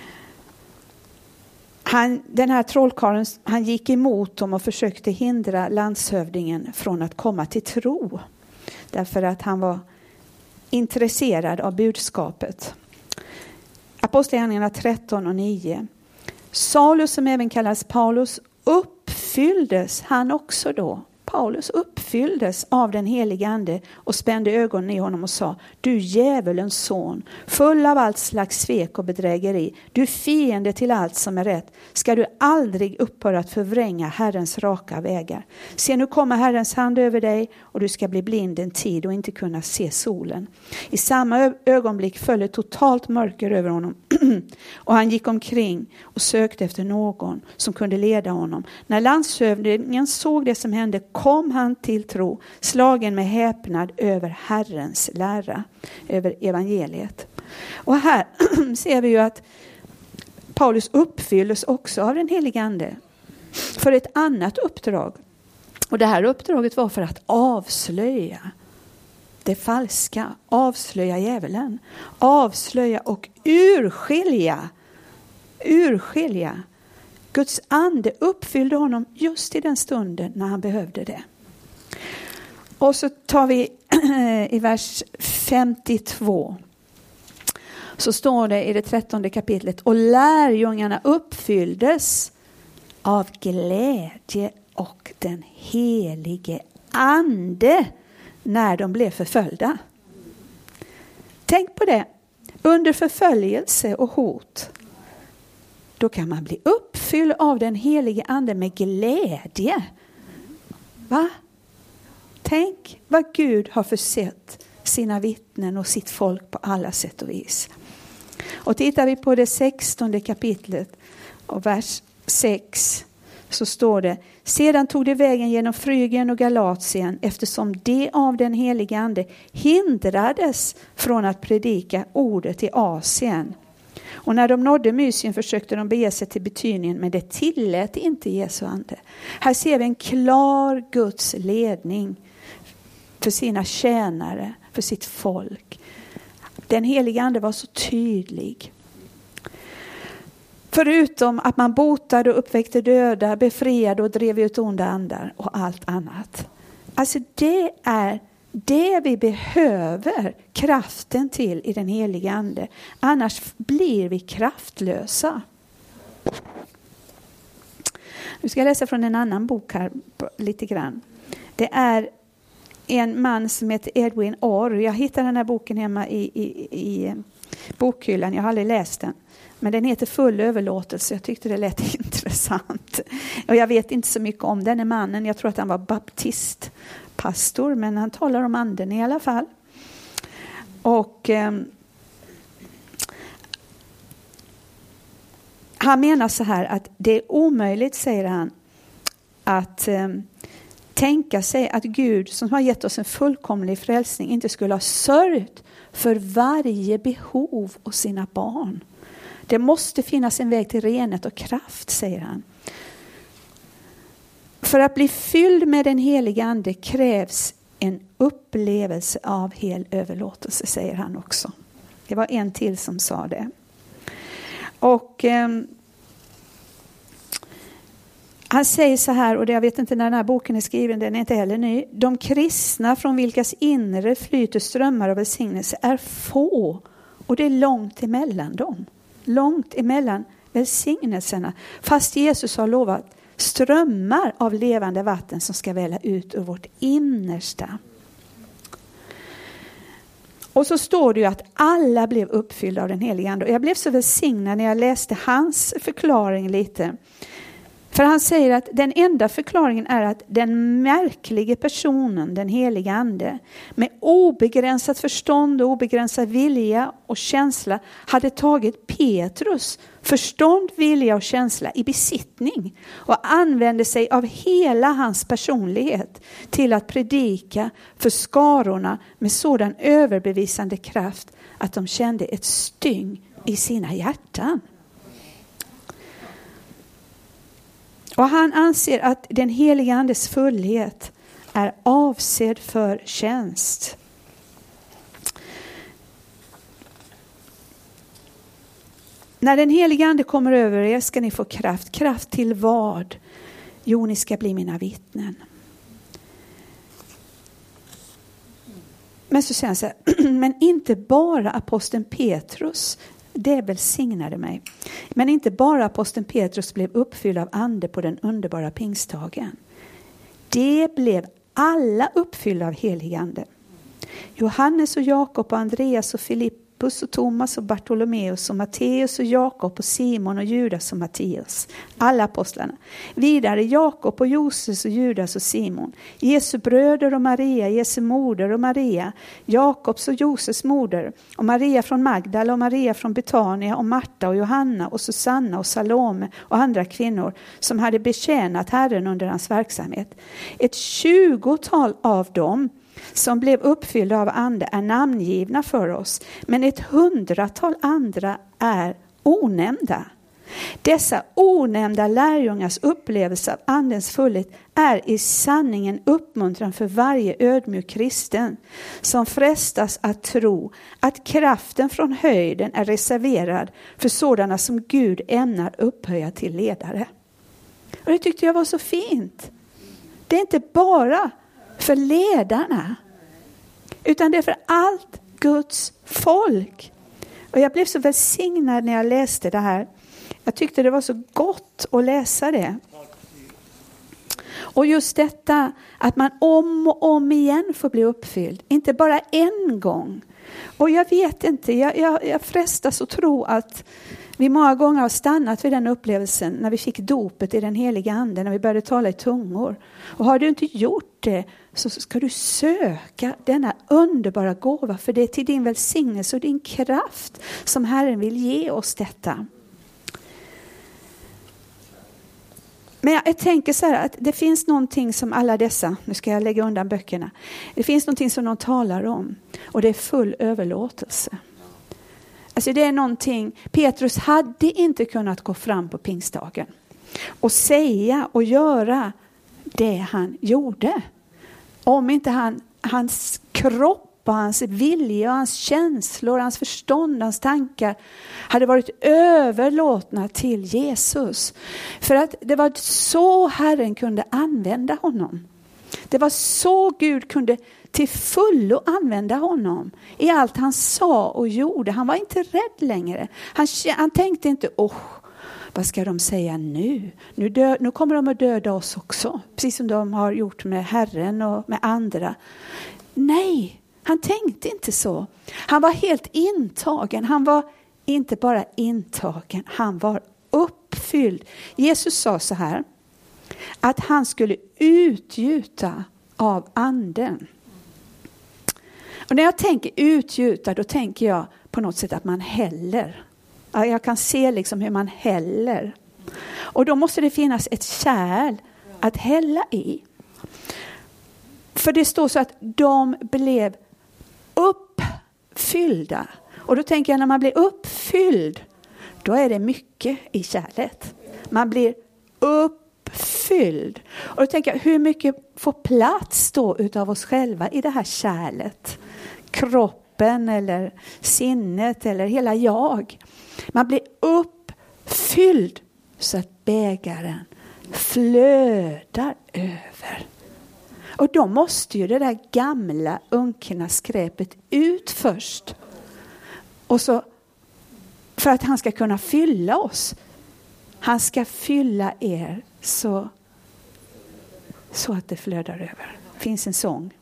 Han, den här trollkarlen, han gick emot dem och försökte hindra landshövdingen från att komma till tro. Därför att han var intresserad av budskapet. Apostlagärningarna tretton och nio. Saulus, som även kallas Paulus, uppfylldes han också då. Paulus uppfylldes av den heliga ande och spände ögonen i honom och sa, du djävulens son, full av allt slags svek och bedrägeri, du fiende till allt som är rätt, ska du aldrig upphöra att förvränga Herrens raka vägar. Se, nu kommer Herrens hand över dig och du ska bli blind en tid och inte kunna se solen. I samma ögonblick föll ett totalt mörker över honom och han gick omkring och sökte efter någon som kunde leda honom. När landshövdingen såg det som hände kom han till tro, slagen med häpnad över Herrens lära, över evangeliet. Och här ser vi ju att Paulus uppfylls också av den helige ande. för ett annat uppdrag. Och det här uppdraget var för att avslöja det falska, avslöja djävulen, avslöja och urskilja, urskilja. Guds ande uppfyllde honom just i den stunden när han behövde det. Och så tar vi i vers femtiotvå. Så står det i det trettonde kapitlet: och lärjungarna uppfylldes av glädje och den helige ande när de blev förföljda. Tänk på det. Under förföljelse och hot, då kan man bli uppfylld av den helige ande med glädje. Va? Tänk vad Gud har försett sina vittnen och sitt folk på alla sätt och vis. Och tittar vi på det sextonde kapitlet och vers sex, så står det: sedan tog det vägen genom Frygien och Galatien, eftersom de av den helige ande hindrades från att predika ordet i Asien. Och när de nådde Mysien försökte de bege sig till Betynien, men det tillät inte Jesu ande. Här ser vi en klar Guds ledning för sina tjänare, för sitt folk. Den helige ande var så tydlig. Förutom att man botade och uppväckte döda, befriade och drev ut onda andar och allt annat. Alltså det är det vi behöver kraften till i den helige ande. Annars blir vi kraftlösa. Nu ska jag läsa från en annan bok här lite grann. Det är en man som heter Edwin Orr. Jag hittade den här boken hemma i, i, i bokhyllan. Jag har aldrig läst den. Men den heter Full överlåtelse. Jag tyckte det lät intressant. Och jag vet inte så mycket om den här mannen. Jag tror att han var baptistpastor. Men han talar om anden i alla fall. Och eh, han menar så här att det är omöjligt, säger han, att eh, tänka sig att Gud som har gett oss en fullkomlig frälsning inte skulle ha sörjt för varje behov hos sina barn. Det måste finnas en väg till renhet och kraft, säger han. För att bli fylld med den heliga ande krävs en upplevelse av hel överlåtelse, säger han också. Det var en till som sa det. Och eh, han säger så här, och det, jag vet inte när den här boken är skriven, den är inte heller ny. De kristna från vilkas inre flyter strömmar av välsignelse är få, och det är långt emellan dem. Långt emellan välsignelserna. Fast Jesus har lovat strömmar av levande vatten som ska välla ut ur vårt innersta. Och så står det ju att alla blev uppfyllda av den heliga ande. Och jag blev så välsignad när jag läste hans förklaring lite. För han säger att den enda förklaringen är att den märkliga personen, den heliga ande, med obegränsat förstånd och obegränsad vilja och känsla hade tagit Petrus förstånd, vilja och känsla i besittning och använde sig av hela hans personlighet till att predika för skarorna med sådan överbevisande kraft att de kände ett styng i sina hjärtan. Och han anser att den heliga andes fullhet är avsedd för tjänst. När den heliga ande kommer över er ska ni få kraft. Kraft till vad? Jo, ni ska bli mina vittnen. Men så säger han så här, men inte bara aposteln Petrus. Det välsignade mig. Men inte bara aposteln Petrus blev uppfylld av ande på den underbara pingstdagen. Det blev alla uppfyllda av helig ande. Johannes och Jakob och Andreas och Filippus och Thomas och Bartolomeus och Matteus och Jakob och Simon och Judas och Mattias. Alla apostlarna. Vidare Jakob och Joses och Judas och Simon. Jesu bröder och Maria, Jesu moder och Maria. Jakobs och Joses moder. Och Maria från Magdala och Maria från Betania och Marta och Johanna och Susanna och Salome och andra kvinnor som hade betjänat Herren under hans verksamhet. Ett tjugotal av dem som blev uppfyllda av ande är namngivna för oss. Men ett hundratal andra är onämnda. Dessa onämnda lärjungars upplevelse av andens fullhet är i sanningen uppmuntran för varje ödmjuk kristen som frestas att tro att kraften från höjden är reserverad för sådana som Gud ämnar upphöja till ledare. Och det tyckte jag var så fint. Det är inte bara för ledarna, utan det är för allt Guds folk. Och jag blev så välsignad när jag läste det här. Jag tyckte det var så gott att läsa det. Och just detta att man om och om igen får bli uppfylld. Inte bara en gång. Och jag vet inte, jag, jag, jag frestas att tro att vi många gånger har stannat vid den upplevelsen när vi fick dopet i den heliga anden, när vi började tala i tungor. Och har du inte gjort det så ska du söka denna underbara gåva, för det är till din välsignelse och din kraft som Herren vill ge oss detta. Men jag tänker så här att det finns någonting som alla dessa, nu ska jag lägga undan böckerna. Det finns någonting som de talar om och det är full överlåtelse. Alltså det är någonting, Petrus hade inte kunnat gå fram på pingstdagen och säga och göra det han gjorde. Om inte han, hans kropp och hans vilja och hans känslor, hans förstånd, hans tankar hade varit överlåtna till Jesus. För att det var så Herren kunde använda honom. Det var så Gud kunde till fullo använda honom i allt han sa och gjorde. Han var inte rädd längre. Han, han tänkte inte, åh, vad ska de säga nu? Nu, dö, nu kommer de att döda oss också. Precis som de har gjort med Herren och med andra. Nej, han tänkte inte så. Han var helt intagen. Han var inte bara intagen, han var uppfylld. Jesus sa så här, att han skulle utgjuta av anden. Och när jag tänker utgjuta, då tänker jag på något sätt att man häller. Jag kan se liksom hur man häller. Och då måste det finnas ett kärl att hälla i. För det står så att de blev uppfyllda. Och då tänker jag, när man blir uppfylld, då är det mycket i kärlet. Man blir uppfylld. Och då tänker jag, hur mycket får plats då utav oss själva i det här kärlet? Kroppen eller sinnet eller hela jag. Man blir uppfylld så att bägaren flödar över. Och då måste ju det där gamla unkna skräpet ut först. Och så, för att han ska kunna fylla oss. Han ska fylla er så, så att det flödar över. Det finns en sång.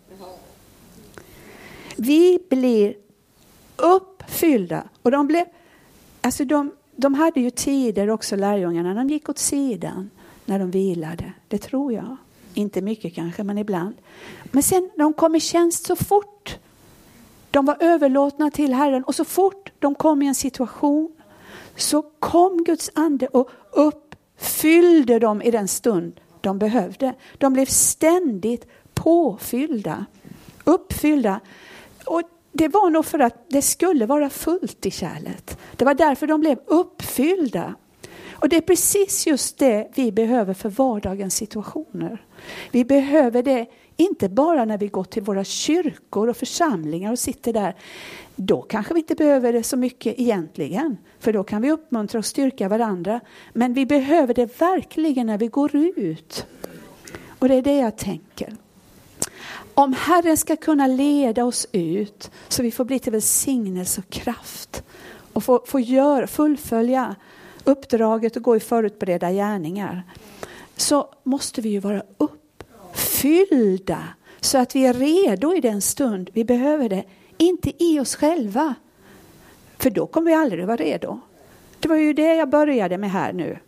Vi blir uppfyllda. Och de blev, alltså de, de hade ju tider också, lärjungarna. De gick åt sidan när de vilade. Det tror jag. Inte mycket kanske, men ibland. Men sen när de kom i tjänst, så fort de var överlåtna till Herren, och så fort de kom i en situation, så kom Guds ande och uppfyllde dem i den stund de behövde. De blev ständigt påfyllda, uppfyllda. Och det var nog för att det skulle vara fullt i kärlet. Det var därför de blev uppfyllda. Och det är precis just det vi behöver för vardagens situationer. Vi behöver det inte bara när vi går till våra kyrkor och församlingar och sitter där. Då kanske vi inte behöver det så mycket egentligen. För då kan vi uppmuntra och styrka varandra. Men vi behöver det verkligen när vi går ut. Och det är det jag tänker. Om Herren ska kunna leda oss ut så vi får bli till välsignelse och kraft. Och få, få gör, fullfölja uppdraget och gå i förutberedda gärningar. Så måste vi ju vara uppfyllda. Så att vi är redo i den stund vi behöver det. Inte i oss själva. För då kommer vi aldrig vara redo. Det var ju det jag började med här nu.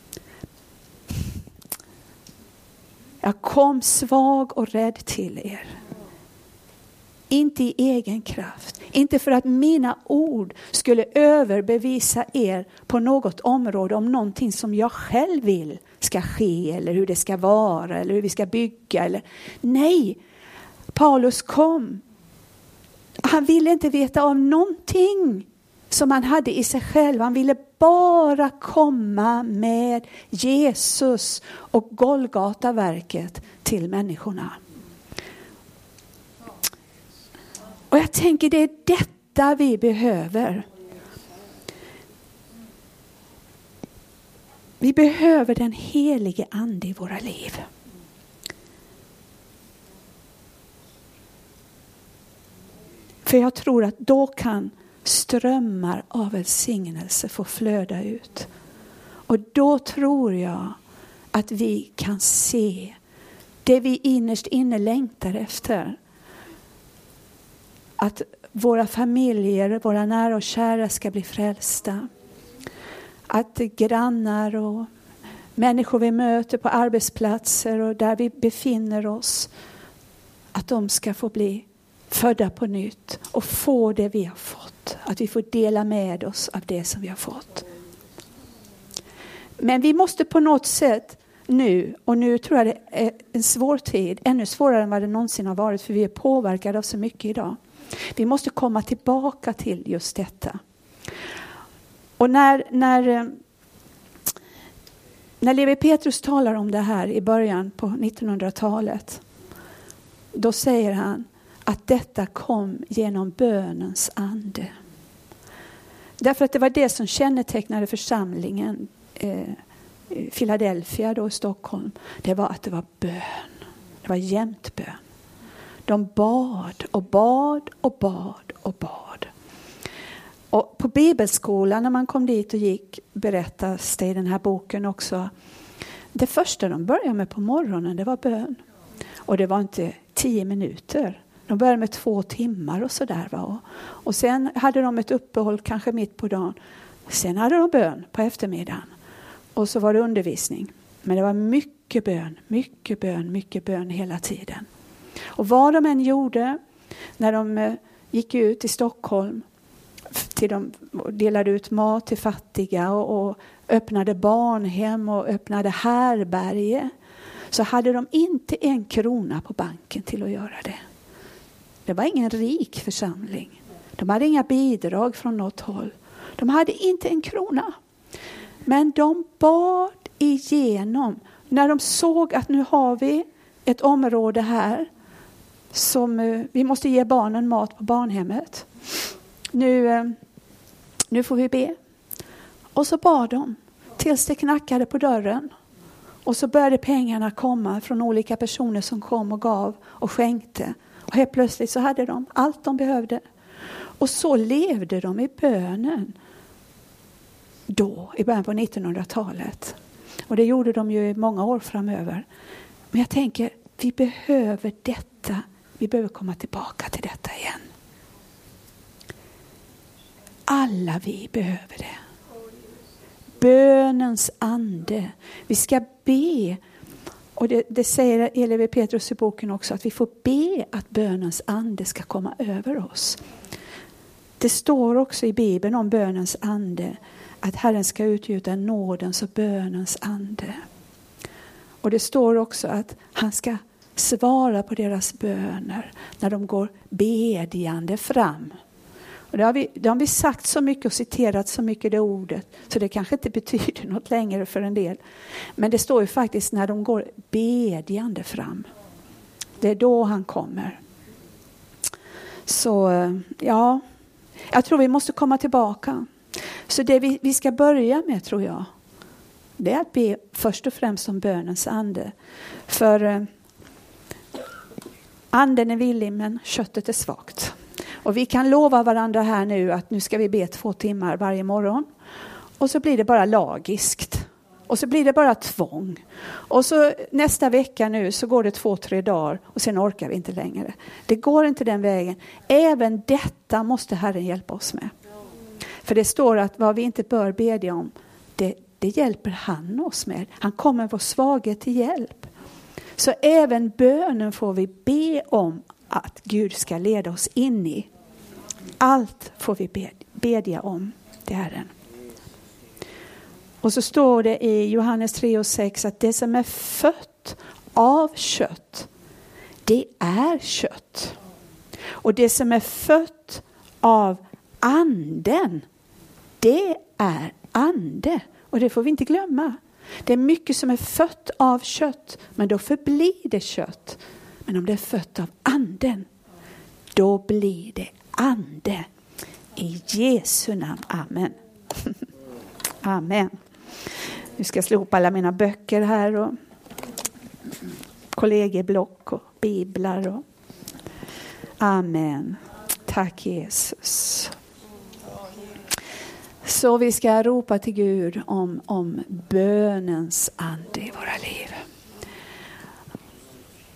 Jag kom svag och rädd till er. Inte i egen kraft. Inte för att mina ord skulle överbevisa er på något område om någonting som jag själv vill ska ske. Eller hur det ska vara. Eller hur vi ska bygga. Eller... Nej, Paulus kom. Han ville inte veta av någonting som han hade i sig själv. Han ville bara komma med Jesus och Golgataverket till människorna. Och jag tänker det är detta vi behöver. Vi behöver den helige ande i våra liv. För jag tror att då kan strömmar av välsignelse få flöda ut. Och då tror jag att vi kan se det vi innerst inne längtar efter. Att våra familjer, våra nära och kära ska bli frälsta. Att grannar och människor vi möter på arbetsplatser och där vi befinner oss, att de ska få bli födda på nytt och få det vi har fått. Att vi får dela med oss av det som vi har fått. Men vi måste på något sätt nu, och nu tror jag det är en svår tid, ännu svårare än vad det någonsin har varit, för vi är påverkade av så mycket idag. Vi måste komma tillbaka till just detta. Och när, när, när Levi Petrus talar om det här i början på nittonhundratalet, då säger han att detta kom genom bönens ande. Därför att det var det som kännetecknade församlingen eh, i Philadelphia då i Stockholm. Det var att det var bön. Det var jämt bön. De bad och bad och bad och bad. Och på bibelskolan när man kom dit och gick, berättas det i den här boken också. Det första de började med på morgonen, det var bön. Och det var inte tio minuter. De började med två timmar och sådär. Va? Och, och sen hade de ett uppehåll kanske mitt på dagen. Sen hade de bön på eftermiddagen. Och så var det undervisning. Men det var mycket bön, mycket bön, mycket bön hela tiden. Och vad de än gjorde när de eh, gick ut i Stockholm, till de delade ut mat till fattiga och, och öppnade barnhem och öppnade härberge, så hade de inte en krona på banken till att göra det. Det var ingen rik församling. De hade inga bidrag från något håll. De hade inte en krona. Men de bad igenom. När de såg att nu har vi ett område här som vi måste ge barnen mat på barnhemmet. Nu, nu får vi be. Och så bad de tills det knackade på dörren. Och så började pengarna komma från olika personer som kom och gav och skänkte. Och helt plötsligt så hade de allt de behövde. Och så levde de i bönen då, i början på nittonhundratalet. Och det gjorde de ju i många år framöver. Men jag tänker, vi behöver detta. Vi behöver komma tillbaka till detta igen. Alla vi behöver det. Bönens ande. Vi ska be. Och det, det säger Levi Petrus i boken också, att vi får be att bönens ande ska komma över oss. Det står också i Bibeln om bönens ande att Herren ska utgjuta nådens och bönens ande. Och det står också att han ska svara på deras böner när de går bedjande fram. Och det har vi, det har vi sagt så mycket och citerat så mycket det ordet, så det kanske inte betyder något längre för en del. Men det står ju faktiskt när de går bedjande fram. Det är då han kommer. Så ja, jag tror vi måste komma tillbaka. Så det vi, vi ska börja med, tror jag, det är att be först och främst om bönens ande. För eh, anden är villig men köttet är svagt. Och vi kan lova varandra här nu att nu ska vi be två timmar varje morgon. Och så blir det bara lagiskt. Och så blir det bara tvång. Och så nästa vecka nu så går det två, tre dagar och sen orkar vi inte längre. Det går inte den vägen. Även detta måste Herren hjälpa oss med. För det står att vad vi inte bör bedja om, det, det hjälper han oss med. Han kommer vår svaghet till hjälp. Så även bönen får vi be om att Gud ska leda oss in i. Allt får vi bed, bedja om till Herren. Och så står det i Johannes tre och sex att det som är fött av kött, det är kött. Och det som är fött av anden, det är ande. Och det får vi inte glömma. Det är mycket som är fött av kött, men då förblir det kött. Men om det är fött av anden, då blir det ande. I Jesu namn. Amen. Amen. Nu ska jag slå upp alla mina böcker här och kollegieblock och biblar. Och... Amen. Tack Jesus. Så vi ska ropa till Gud om, om bönens ande i våra liv.